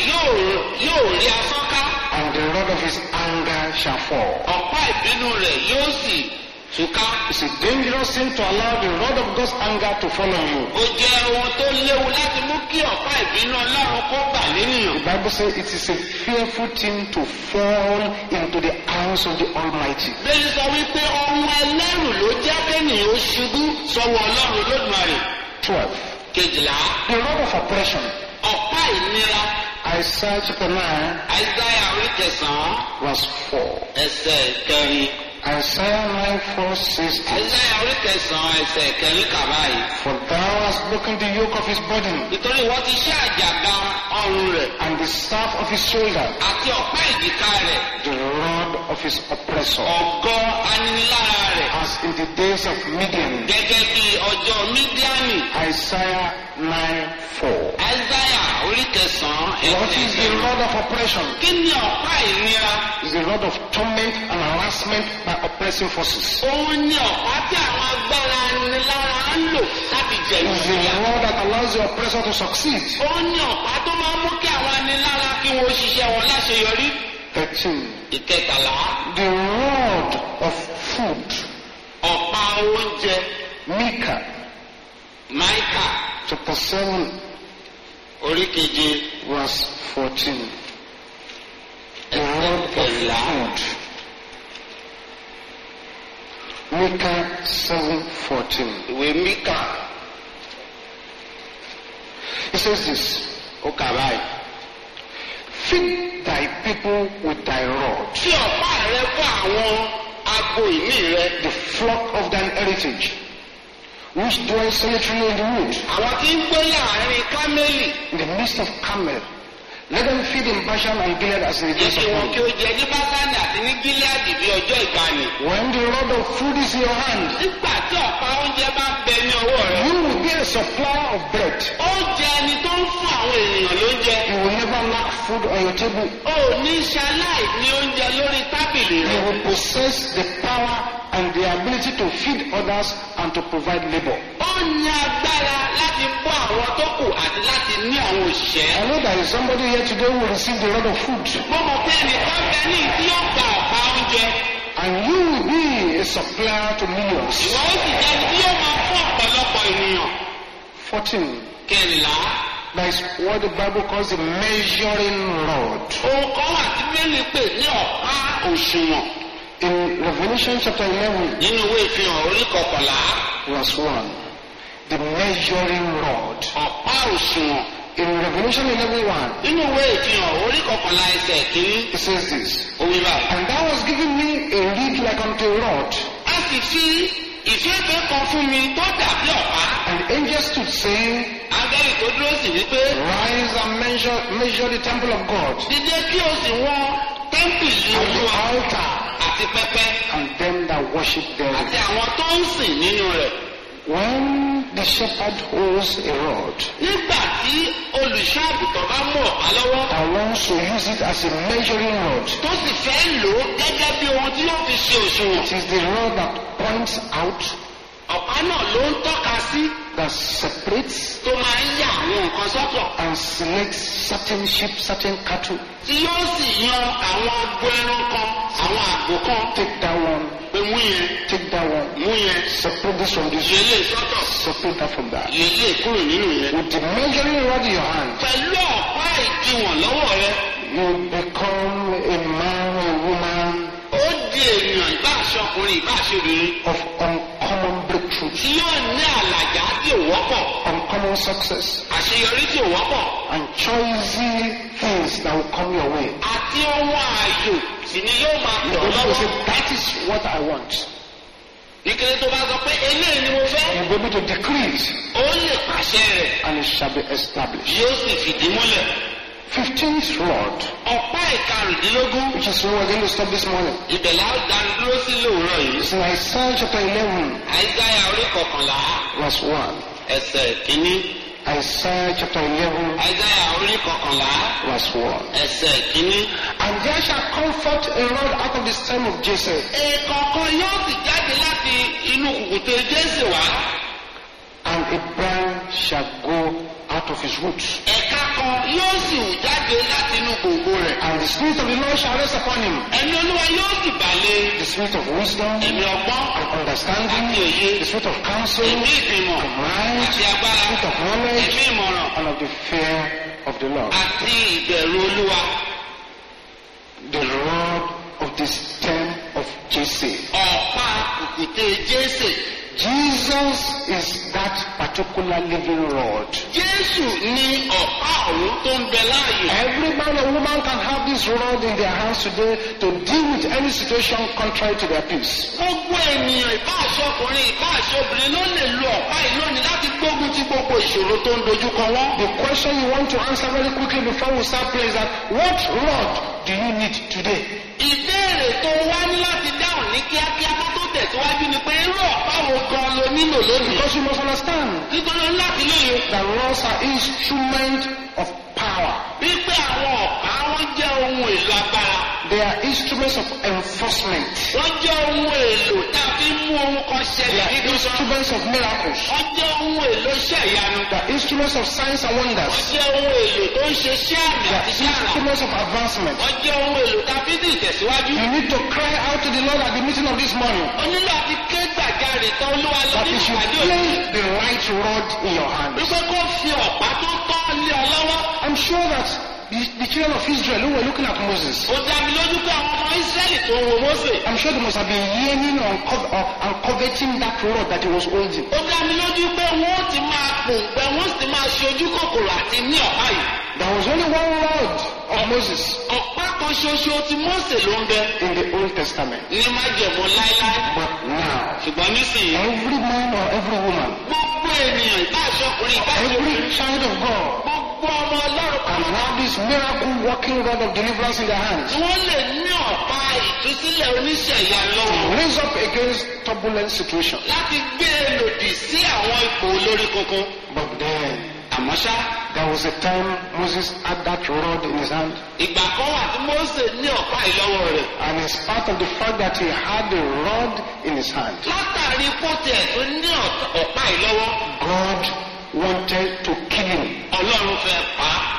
yóò rí afọ́nká. and the rod of his anger shall fall. Ọ̀pá ìbínú rẹ̀ yóò sì túká. It's a dangerous thing to allow the rod of God's anger to fall on you. Ó jẹ́ ohun tó léwu láti mú kí ọ̀pá ìbínú Ọlọ́run kó bà lénìyàn. The Bible says it is a fearful thing to fall into the hands of the Almighty. Bẹ́ẹ̀ni sọ wípé ohun ẹlẹ́rù ló jẹ́ bẹ́ẹ̀nìyàn ó ṣubú sọ́wọ́ Ọlọ́run Olódùmarè. 12. Kejìlá. The rod of oppression. Ọ̀pá ìnira. Isaiah chapter 9, Àìsáyà orí kẹsàn-án verse 4. ẹsẹ̀ kẹrin. Isaiah 9:4 says this, Àìsáyà orí kẹsàn-án ẹsẹ̀ kẹrin kà báyìí. for thou hast broken the yoke of his burden, Nítorí wọ́n ti ṣe àjàgà ọrùn rẹ̀ and the staff of his shoulder, àti ọ̀pá ìdíkà rẹ̀. the rod of his oppressor, Ọ̀gọ́ aninilára rẹ̀. as in the days of Midian. Gẹ́gẹ́ bí ọjọ́ Mídíánì. Isaiah 9:4. Àìsáyà orí kẹsàn-án What ẹsẹ̀ is the kẹrin. rod of oppression? Kí ni ọ̀pá ìnira? It's the rod of torment and harassment by oppressing forces. Òun ni ọ̀pá tí àwọn agbára anilára ń lò láti jẹ̀lú It's the ìyá. rod that allows the oppressor to succeed. Òun ni ọ̀pá tó máa ń mú kí àwọn anilára kí wọ́n ṣiṣẹ́ wọn láṣeyọrí. 13. Ìkẹtàlá. The rod of food. Ọ̀pá oúnjẹ. Micah Máíkà chapter 7, orí keje verse 14. The rod of food. Micah 7:14. ìwé Míkà It says this. ó kà báyìí. Feed thy people with thy rod, tí ọ̀pá rẹ fún àwọn agbo ìní rẹ. the flock of thine heritage, which dwell solitary in the wood, àwọn tí ń gbé láàrin Kámélì. in the midst of Carmel. Let them feed in Bashan and Gilead as in the days of Èsì wọn old. kí ó jẹ ní Báṣánì àti ní Gíleádì bí ọjọ́ ìgbàanì. When the rod of food is in your hand, Nígbà tí ọ̀pá oúnjẹ bá ń bẹ ní ọwọ́ rẹ. you will be a supplier of bread. Ó jẹ ẹni tó ń fún àwọn ènìyàn lóúnjẹ. You will never lack food on your table. Ó ní ṣaláì ní oúnjẹ lórí tábìlì You rẹ. will possess the power and the ability to feed others and to provide labor. Ó ní agbára láti bọ́ àwọn tó kù àti láti ní àwọn I òṣìṣẹ́. know there is somebody here today who will receive the rod of food, Mo mọ̀ pé ẹnìkan bẹ ní tí yóò gba ọ̀pá oúnjẹ. and you will be a supplier to millions. Ìwọ ó sì jẹ́ ẹni tí yóò máa fún ọ̀pọ̀lọpọ̀ ènìyàn. 14. Kẹrìnlá. That is what the Bible calls the measuring rod. Ohun kan wà tí Bíbélì pè ní ọ̀pá òṣùwọ̀n. In Revelation chapter 11, Nínú ìwé ìfihàn orí kọkànlá. verse 1, the measuring rod. Ọ̀pá òṣùwọ̀n. In Revelation 11:1, Nínú ìwé ìfihàn orí kọkànlá ẹsẹ̀ kìíní. it says this. Ó wí báyìí. And thou hast given me a reed like unto a rod. A sì fi ìfẹ́fẹ́ kan fún mi tó dàbí ọ̀pá. And the angel stood saying, Áńgẹ́lì tó dúró sì wípé. Rise and measure the temple of God, Dìde kí o sì wọ́n tẹ́ḿpìlì and the Olúwa altar, àti pẹpẹ and them that worship therein. àti àwọn tó ń sìn nínú rẹ̀. When the shepherd holds a rod Nígbà tí olùṣọ́ àgùntàn bá mú ọ̀pá lọ́wọ́ and wants to use it as a measuring rod, tó sì fẹ́ lò ó gẹ́gẹ́ bí ohun tí yóò fi ṣe òṣùwọ̀n. it is the rod that points out, Ọ̀pá náà ló ń tọ́ka sí that separates tó máa ń yà àwọn nǹkan sọ́tọ̀ and selects certain sheep, certain cattle. tí yóò sì yan àwọn agbo ẹran kan, àwọn àgbò kan Take that one, pé mú yẹn, take that one, mú yẹn, separate this from this, yẹ lè sọ́tọ̀, separate that from that. yẹ lè kúrò nínú yẹn. With the measuring rod in your hand, Pẹ̀lú ọ̀pá ìdiwọ̀n lọ́wọ́ rẹ, you become a man or woman ó di ènìyàn ìbá aṣọkùnrin ìbá aṣobìnrin of uncommon breakthrough, tí yóò ní àlàjá tí ò wọ́pọ̀, uncommon success, àṣeyọrí tí ò wọ́pọ̀, and choicy things that will come your way. àti ohun ààyò sì ni yóò máa You tọ̀ will lọ́wọ́. say, that is what I want. Ìkéré tó bá sọ pé eléyìí ni mo fẹ́, You'll be able to decree it, ó lè pàṣẹ rẹ̀, and it shall be established. yóò sì fìdí múlẹ̀. 15th rod, Ọ̀pá ìkarùndínlógún, which is where we're going to stop this morning. ibẹ̀ la ó dánu dúró sí lóòrọ̀ yìí. It's in Isaiah chapter 11, Àìsáyà orí kọkànlá, verse 1. ẹsẹ̀ kìíní. Isaiah chapter 11, Àìsáyà orí kọkànlá, verse 1. ẹsẹ̀ kìíní. And there shall come forth a rod out of the stem of Jesse, Èèkọ̀ọ̀kan yóò sì jáde láti inú kùkùté Jésè wá. and a branch shall go out of his roots. Ẹ̀ka kan yóò sì hù jáde láti inú gbòǹgbò rẹ̀. And the Spirit of the Lord shall rest upon him, Ẹ̀mí Olúwa yóò sì bà lé. the Spirit of wisdom Ẹ̀mí ọgbọ́n and understanding, àti òye. the Spirit of counsel, Ẹ̀mí ìgbìmọ̀ of might, àti the agbára. Spirit of knowledge, Ẹ̀mí ìmọ̀ràn and of the fear of the Lord. àti ìbẹ̀rù Olúwa. The rod of the stem of Jesse. Ọ̀pá kùkùté Jésè. Jesus is that particular living rod. Jésù ní ọ̀pá ọ̀hún tó ń bẹ láàyè. Every man or woman can have this rod in their hands today to deal with any situation contrary to their peace. Gbogbo ènìyàn ìbá aṣọkùnrin ìbá aṣọbìnrin ló lè lo ọ̀pá yìí lónìí láti gbógun ti gbogbo ìṣòro tó ń dojúkọ wọ́n. The question you want to answer very quickly before we start praying is that what rod do you need today? Ìbéèrè tó wá ní láti dáhùn ní kíákíá kó tó tẹ̀síwájú ni pé irú ọ̀pá wo gan lo nílò lónìí. Because you must understand Nítorí láti lóye that rods are instruments of power. wípé àwọn ọ̀pá wọn jẹ́ ohun èlò agbára. They are instruments of enforcement. Wọ́n jẹ́ ohun èlò tá a fi mú ohun kan They ṣẹlẹ̀ are nínú sọ. instruments of miracles. Wọ́n jẹ́ ohun èlò iṣẹ́ ìyanu. They are instruments of signs and Wọ́n wonders. jẹ́ ohun èlò tó ń ṣe iṣẹ́ àmì They are àti iṣẹ́ àrà. instruments of advancement. Wọ́n jẹ́ ohun èlò tá a fi ní ìtẹ̀síwájú. You need to cry out to the Lord at the meeting of this morning Ó nílò àti ké gbàjarè tán Olúwa lọ that nínú He should ìpàdé òní. place the right rod in your hands. Wípé kó fi ọ̀pá tó tọ́ lé ọ lọ́wọ́. I'm sure that the children of Israel who were looking at Moses, Ó dá mi lójú pé àwọn ọmọ Ísírẹ́lì tó ń wo Mósè. I'm sure they must have been yearning and coveting that rod that he was holding. Ó dá mi lójú pé wọ́n ti máa pòǹgbẹ, wọ́n sì máa ṣe ojú kòkòrò àti ní ọ̀pá yìí. There was only one rod of Moses Ọ̀pá kan ṣoṣo tí Mósè ló ń bẹ in the Old Testament. ní májẹ̀mú láíláí. But now, Ṣùgbọ́n nísìnyí, every man or every woman, gbogbo ènìyàn ìbáṣọkùnrin every ìbáṣọkùnrin, child of God gbogbo ọmọ Ọlọ́run can kan have this miracle working rod of deliverance in their hands. tí wọ́n lè ní ọ̀pá ìtúsílẹ̀ oníṣẹ́ ìyanu lọ́wọ́ Raise up against turbulent situation. láti gbé e lòdì sí àwọn ipò olórí kunkun. But then, Àmọ́ ṣá, there was a time Moses had that rod in his hand. ìgbà kan wà tí Mósè ní ọ̀pá ìlọ́wọ́ rẹ̀. And in spite of the fact that he had the rod in his hand, Látàrí kó tiẹ̀ tó ní ọ̀pá ìlọ́wọ́, God wanted to kill him. Ọlọ́run fẹ́ pa á.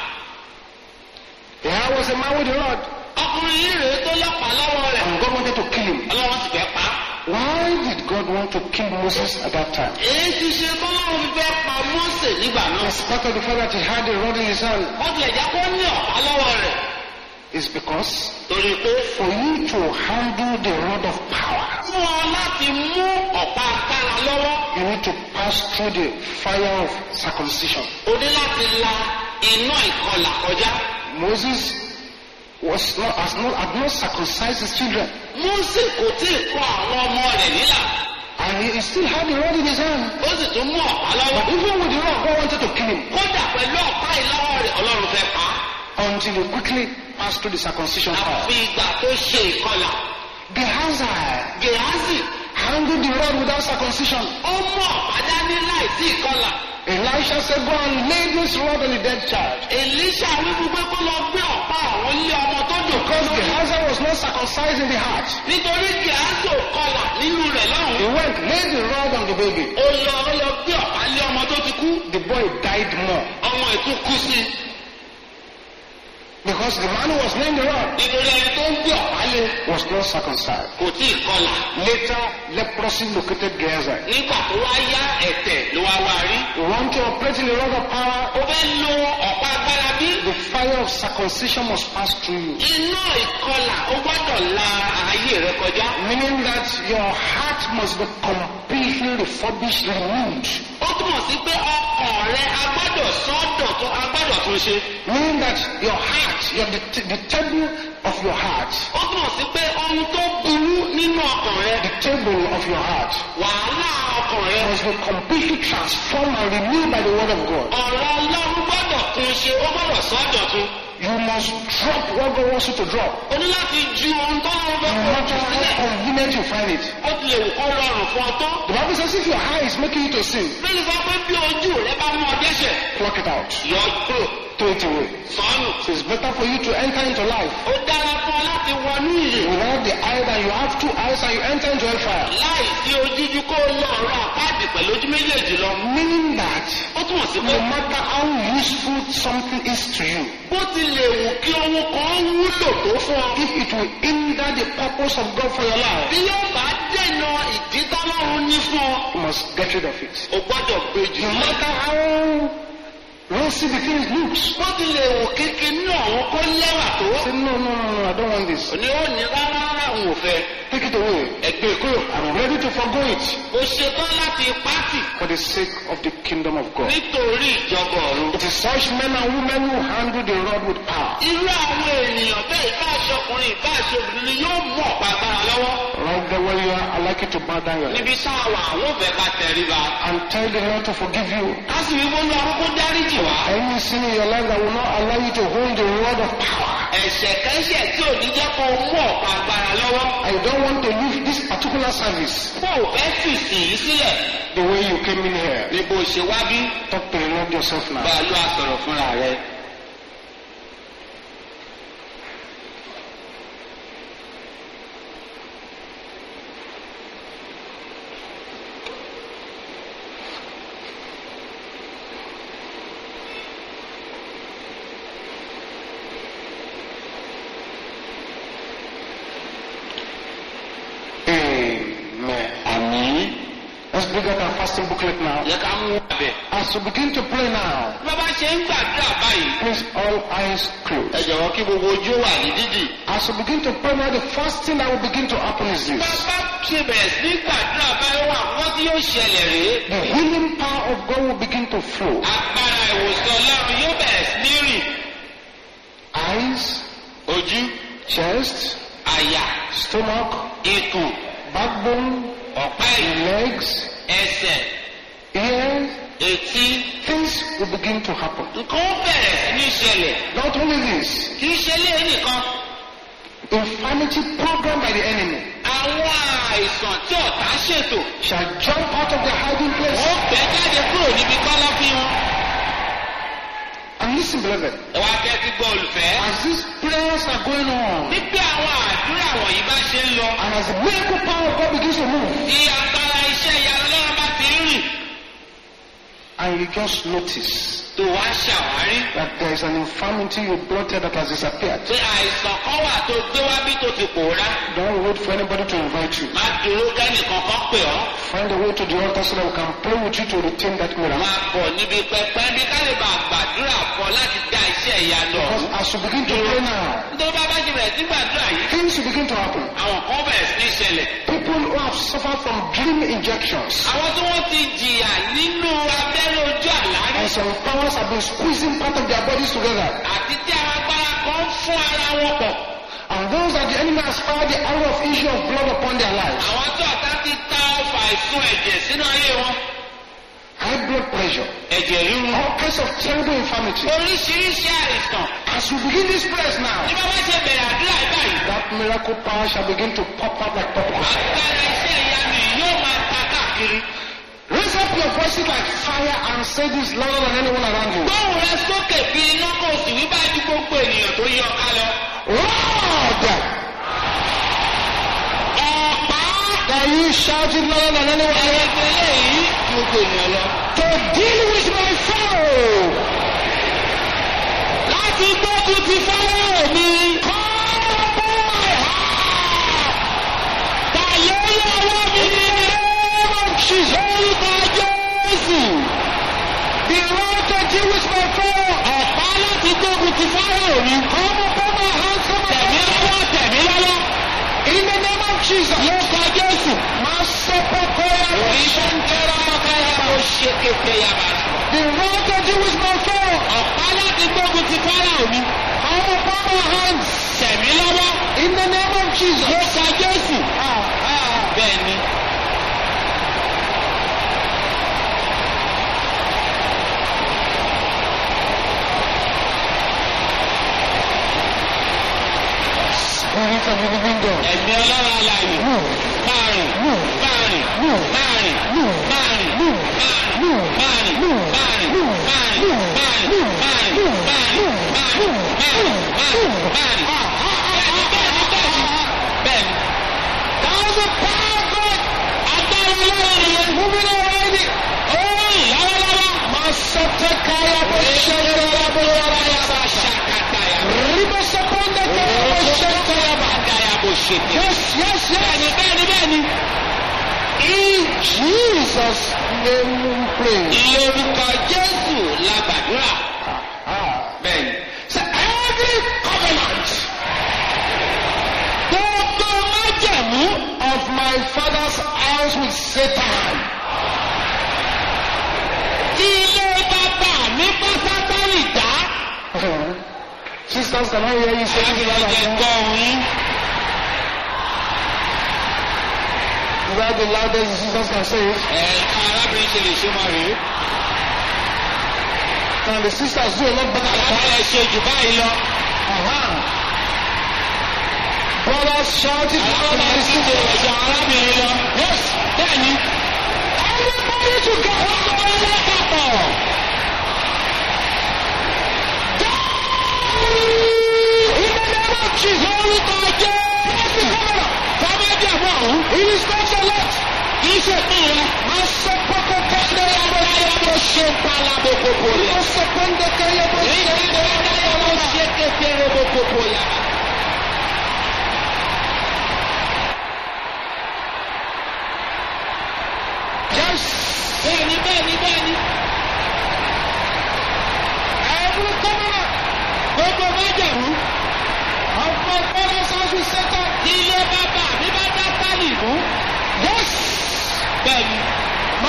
There was a man with a rod, Ọkùnrin yìí rèé tó lọ́pàá lọ́wọ́ rẹ̀. and God wanted to kill him. Ọlọ́run sì fẹ́ pa á. Why did God want to kill Moses at that time? Èyí ti ṣe tọ́lọ́run fi fẹ́ pa Mósè nígbà náà. In spite of the fact that he had the rod in his hand, Ó tilẹ̀ já kó ní ọ̀pá lọ́wọ́ rẹ̀. is because Torí pé for you to handle the rod of power, fún ọ láti mú ọ̀pá agbára lọ́wọ́, you need to pass through the fire of circumcision. o ní láti la iná ìkọlà kọjá. Moses had not circumcised his children, Mósè kò tí ì kọ àwọn ọmọ rẹ̀ nílà. and he still had the rod in his hand. Ó sì tún mú ọ̀pá lọ́wọ́. But even with the rod, God wanted to kill him Kódà pẹ̀lú ọ̀pá ìlọ́wọ́ rẹ̀, Ọlọ́run fẹ́ pa á. until he quickly passed through the circumcision fire. Àfi ìgbà tó ṣe ìkọlà. Gehazi Gèhásì, handled the rod without circumcision. ó mú ọ̀pá dání láìsí ìkọlà. Elisha said, go and lay this rod on the dead child. Èlíṣà wí fún pé kó lọ gbé ọ̀pá àwọn ilé ọmọ tó dùn Because Gehazi was not circumcised in the heart. nítorí Gèhásì ò kọlà nínú rẹ̀ He lọ́hùn-ún. went, laid the rod on the baby. Ó lọ gbé ọ̀pá lé ọmọ tó ti kú. The boy died more. Ọmọ ìtún kú sí i. Because the man who was laying the rod Nítorí ẹni tó ń gbé ọ̀pá lé was not circumcised. kò tí ì kọlà. Later, leprosy located Gehazi. Nígbà tó wá yá ẹ̀tẹ̀ ló wá wá rí. You want to operate in the rod of power, Ó fẹ́ lo ọ̀pá agbára bí? the fire of circumcision must pass through you. Iná ìkọlà ó gbọ́dọ̀ la ayé rẹ kọjá. Meaning that your heart must be completely refurbished, renewed. Ó túmọ̀ sí pé ọkàn rẹ agbọ́dọ̀ sọ́dọ̀ tó agbọ́dọ̀ tó ṣe. Meaning that your heart, the table of your heart, Ó túmọ̀ sí pé ohun tó burú nínú ọkàn rẹ, the table of your heart wàhálà ọkàn rẹ, must be completely transformed and renewed by the word of God. ọ̀rọ̀ Ọlọ́run gbọ́dọ̀ tún ṣe, ó gbọ́dọ̀ sọ́dọ̀ tún. You must drop what God wants you to drop. O ní láti ju ohun tó ń No fẹ́ kó matter jù how sílẹ̀. convenient you find it. Ó ti lè wù kó rọrùn fún ọ tó. The Bible says if your eye is making you to sin, Bẹ́ẹ̀ni sọ pé bí ojú rẹ bá mú ọ dẹ́ṣẹ̀, pluck it out. yọ kúrò, Throw it away. sọ́nù. So it's better for you to enter into life Ó dára fún ọ láti wọnú ìyè. without the eye than you have two eyes and you enter into hellfire. Láì sí ojújú kó lọ ọ̀rọ̀ àpáàdì pẹ̀lú ojú méjèèjì lọ. Meaning that Ó túmọ̀ sí pé no matter how useful something is to you, bó ti lè wù kí ohun kan wúlò tó fún ọ. if it will hinder the purpose of God for your life, Bí yóò bá dènà ìdí tọ́lọ́run ní fún ọ, you must get rid of it. o gbọ́dọ̀ gbé jù No lọ. matter how rosy the thing looks. Bó ti lè wù kíkí ní ọ̀hún kó lẹ́wà tó. Say, no, I don't want this. Òní ó ní rárá òun ò fẹ́. Take it away. Ẹgbẹ́ kúrò. I'm ready to forgo it Mo ṣetán láti pátì for the sake of the kingdom of God. nítorí ìjọba ọ̀run. It is such men and women who handle the rod with power. Irú àwọn ènìyàn bẹ́ẹ̀ ìbá aṣọkùnrin ìbá aṣobìnrin ni yóò mú ọ̀pá agbára lọ́wọ́. Right there where you are, I'd like you to bow down your head Níbi sáà wà àwọn òfẹ́ ká tẹríba. and tell the Lord to forgive you. Ká sì wí fún Ọlọ́run kó dáríjì wá. Any sin in your life that will not allow you to hold the rod of power. Ẹ̀ṣẹ̀ kẹ́ṣẹ̀ tí ò ní jẹ́ kó mú ọ̀pá agbára lọ́wọ́. I don't want to leave this particular service Bó o fẹ́ fìsì yìí sílẹ̀. the way you came in here. Ní bó ṣe wá bí. Talk to the Lord yourself now. Bàálù àsọ̀rọ̀ fúnra rẹ̀. we get our fasting booklet now? Yẹ ká mú abẹ. As we begin to pray now, Bàbá ṣe ń gbàdúrà báyìí. please all eyes closed. Ẹ jọ̀wọ́ kí gbogbo ojú wà ní dídì. As we begin to pray now, the first thing that will begin to happen is this. Bàbá ṣe bẹ̀rẹ̀ sí gbàdúrà báyìí wà wọ́n tí yóò ṣẹlẹ̀ rèé. The healing power of God will begin to flow. Agbára ìwòsàn Ọlọ́run yóò bẹ̀rẹ̀ sí ní rìn. Eyes, Ojú, chest, àyà, stomach, ikùn, backbone, ọ̀pá the ẹ̀yìn, legs, ẹsẹ̀, ears, etí. things will begin to happen. Nǹkan ó bẹ̀rẹ̀ sí ní ṣẹlẹ̀. Not only this, Kì í ṣe lé nìkan. infirmity programmed by the enemy Àwọn àìsàn tí ọ̀tá ṣètò. shall jump out of their hiding place. Wọ́n bẹ́ jáde kúrò níbi kọ́lọ́fín wọn. And listen, beloved, Ẹ wá tẹ́tí gbọ́ olùfẹ́. as these prayers are going on, Níbi àwọn àdúrà wọ̀nyí bá ṣe ń lọ. and as the miracle power of God begins to move, Tí agbára iṣẹ́ ìyanu Ọlọ́run bá ti ń rìn. and you just notice Tó wá ṣàwárí. that there is an infirmity you blotted that has disappeared. Pé àìsàn kan wà tó gbé wá bí tó ti pòórá. Don't wait for anybody to invite you. Má dúró kẹ́nìkan kan pè ọ́. Find a way to the altar so that we can pray with you to retain that miracle. Máa bọ̀ níbi pẹpẹ bí ká lè bá gbàdúrà fún ọ láti dá iṣẹ́ ìyanu Because ọ̀hún. as you begin to pray now, Tó bá bá ṣe bẹ̀rẹ̀ sí gbàdúrà yìí. things will begin to happen. Àwọn kan bẹ̀rẹ̀ sí ní ṣẹlẹ̀. People who have suffered from dream injections, Àwọn tí wọ́n ti jìyà nínú abẹ́rẹ́ ojú àlárí. and some powers have been squeezing part of their bodies together. Àti tí àwọn agbára kan fún ara wọn pọ̀. And those that the enemy has fired the arrow of issue of blood upon their lives. Àwọn tí ọ̀tá ti ta ọfà ìfún ẹ̀jẹ̀ sínú ayé wọn. High blood pressure, Ẹ̀jẹ̀ ríru. all kinds of terrible infirmity. Oríṣiríṣi àìsàn. As we begin this prayers now, Ní bá wá ṣe bẹ̀rẹ̀ àdúrà báyìí. that miracle power shall begin to pop out like popcorn. Agbára iṣẹ́ ìyanu yìí yóò máa ta káàkiri. Raise up your voices like fire and say this louder than anyone around you. Gbóhùn rẹ sókè bí iná kò sì wí bá ju gbogbo ènìyàn tó yí ọká lọ. Lord! Ọ̀pá Can you shout it louder than anyone else? ẹ̀yẹ́gbẹ̀lẹ̀ yìí ju gbogbo ènìyàn lọ. To deal with my foe! Láti gbógun ti fọ́lọ́ mi. Call upon my heart! Tàyé lọ́wọ́ mi ní name of Jesus! orúkọ Jésù. The Lord to deal with my foe! Ọ̀pá láti gbógun ti fọ́lọ́ mi. Come upon my heart, come Tẹ̀mí upon lọ́wọ́ tẹ̀mí lọ́wọ́. In the name of Jesus! Lórúkọ Jésù. Masopokoya! Oríṣẹ́ ń tẹ́ra ọkàyà bó ṣe kété yàrá. The Lord to deal with my foe! Ọ̀pá láti gbógun ti fọ́lọ́ mi. Come upon my hands! Tẹ̀mí lọ́wọ́. In the name of Jesus! Lórúkọ Jésù. Bẹ́ẹ̀ni. Spirit of the living God. Ẹ̀mí Ọlọ́run alààyè. Máàrìn. Máàrìn. Máàrìn. Máàrìn. That was the power of God. Moving already. Masatakaya Boshataya Boyaraya. Ribasapondakaya Boshataya. Yes. In Jesus' name we pray. Lórúkọ Jésù la gbàdúrà. Bẹ́ẹ̀ni. So every covenant Gbogbo májẹ̀mú of my father's house with Satan, tí ilé bàbá mi pátápátá lè dá. sisters, can I hear you say this loud and Ẹ̀jẹ̀ clear? gbọ́ òun. Is that the loudest the sisters can say it? Ẹ̀ka arábìnrin ṣe lè ṣe máa rèé. Can the sisters do a lot better than that? Alábìnrin ṣe jù báyìí lọ. Brothers, shout it loud Alábìnrin and ti ṣe sisters. ìwọ̀jà arábìnrin lọ. Yes, Bẹ́ẹ̀ni. everybody together. Lápapọ̀. In the name of Jesus. Lórúkọ Jésù. Fọ́mẹ́jẹ̀mú ọ̀hún. It is not your lot. Kì í ṣe fún rẹ. Masopokokandaya Báyọ̀ ló ṣe ń pa alábòkòkò rẹ̀. Masopondakaya Báyọ̀ ló ṣe kékeré bòkòkò yà. Yes.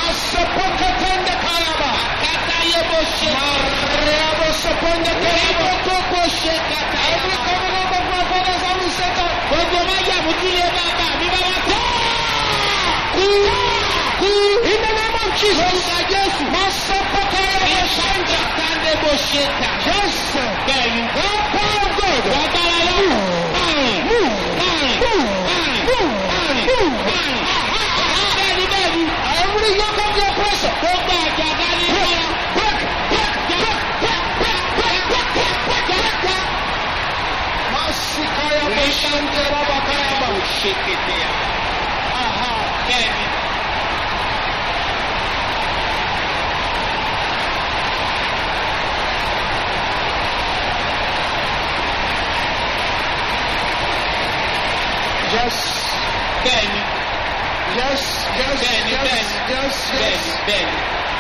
Masapokatende kayaba. Kátayébó ṣe. Mariabo saponde kayaba. Kókó ṣe kàtà. Every covenant of my fathers I will set up. Gbogbo májàmú tí ilé bàbá mi bá wá tẹ́. In the name of Jesus. Lórúkọ Jésù. Masapokayaba shanta. Kátayébó ṣe kà. Yes, sir. Bẹ́ẹ̀ni. The power of God. Wọ́tara lọ́wọ́. Bẹ́ẹ̀ni bẹ́ẹ̀ni. Every yoke of the oppressor. Gbogbo àjàgà ní ìlú. Masikayaba shanta rabakayaba. Ṣé kété ya? Bẹ́ẹ̀ni. Yes. Bẹ́ẹ̀ni. Yes, yes, Bẹ́ẹ̀ni, yes, bẹ́ẹ̀ni. yes, yes. Bẹ́ẹ̀ni.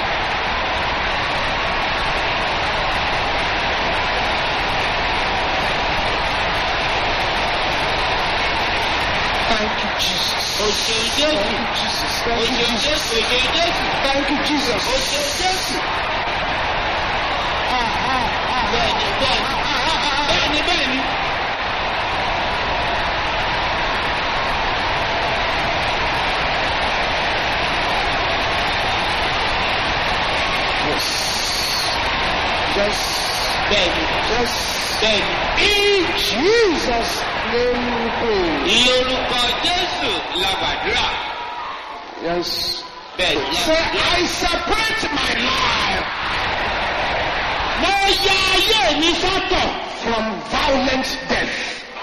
Thank you, Jesus. Òṣèlú Thank Jésù. you, Jesus. Thank you, Òṣèlú Jesus. Jésù. Òṣèlú Jésù. Thank you, Jesus. Òṣèlú Jésù. Bẹ́ẹ̀ni bẹ́ẹ̀ni. Bẹ́ẹ̀ni bẹ́ẹ̀ni. Yes. Yes. Bẹ́ẹ̀ni. Yes. Bẹ́ẹ̀ni. In Jesus' name we pray. Lórúkọ Jésù la gbàdúrà. Yes. Bẹ́ẹ̀ni. Say, I separate my life Mo ya ayé mi sọ́tọ̀ from violent death.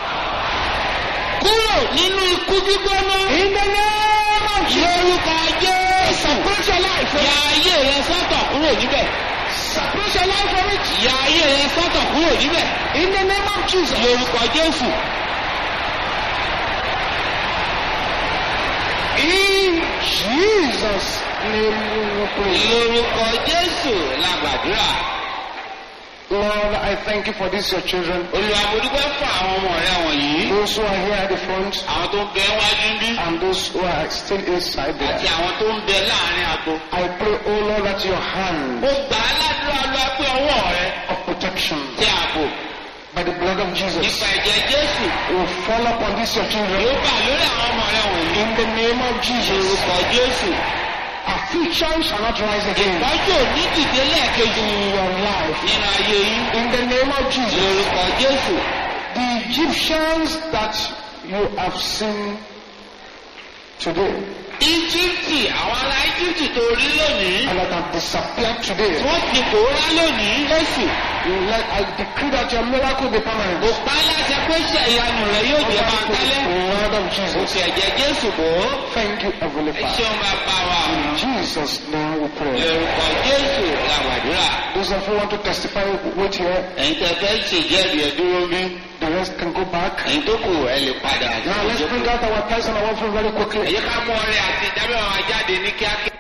kúrò nínú ikú gbígbóná. In the name of Jesus. Lórúkọ Jésù. Separate your life. Ya ayé rẹ sọ́tọ̀ kúrò níbẹ̀. Separate your life from it. Ya ayé rẹ sọ́tọ̀ kúrò níbẹ̀. In the name of Jesus. Lórúkọ Jésù. In Jesus' name we pray. Lórúkọ Jésù la gbàdúrà. Lord, I thank you for this, your children. Olúwa mo dúpẹ́ fún àwọn ọmọ rẹ wọ̀nyí. Those who are here at the front Àwọn tó ń bẹ wájú bí. and those who are still inside Àti there. àwọn tó ń bẹ láàrin agbo. I pray, oh Lord, that your hand Mo gbà á ládùúrà lọ pé ọwọ́ rẹ of protection ti ààbò by the blood of Jesus nípa ẹ̀jẹ̀ Jésù will fall upon these, your yóò children. bà lórí àwọn ọmọ rẹ wọ̀nyí. In the name of Jesus. Lórúkọ Jésù. Affliction shall not rise again Ìtọ́jú òní dìde lẹ́ẹ̀kejì in your life. nínú ayé yín. In the name of Jesus. Lórúkọ Jésù. The Egyptians that you have seen today Íjíbítì, àwọn ará Íjíbítì tó rí lónìí. and that have disappeared today, Wọ́n ti pòórá lónìí lóṣù. I decree that your miracle be permanent. Kò pa á láṣẹ pé ṣe ìyanu rẹ̀ yóò jẹ́ máa tẹ́lẹ̀. Blood of Kò Jesus. sì ẹ̀jẹ̀ Jésù bò ó. Thank you, Heavenly Ẹ Father. ṣeun bàbá wa. In Jesus' name we pray. Lórúkọ Jésù la gbàdúrà. Those of you who want to testify, wait here. Ẹ̀yin tẹ́ fẹ́ ṣèjẹ́rìí ẹ dúró bí. The rest can go back. Ẹ̀yin tó kù ẹ lè padà. Now let's bring out our tithes and our offering very quickly. Ẹ jẹ́ ká mú ọrẹ àti ìdámẹ́wàá jáde ní kíákíá.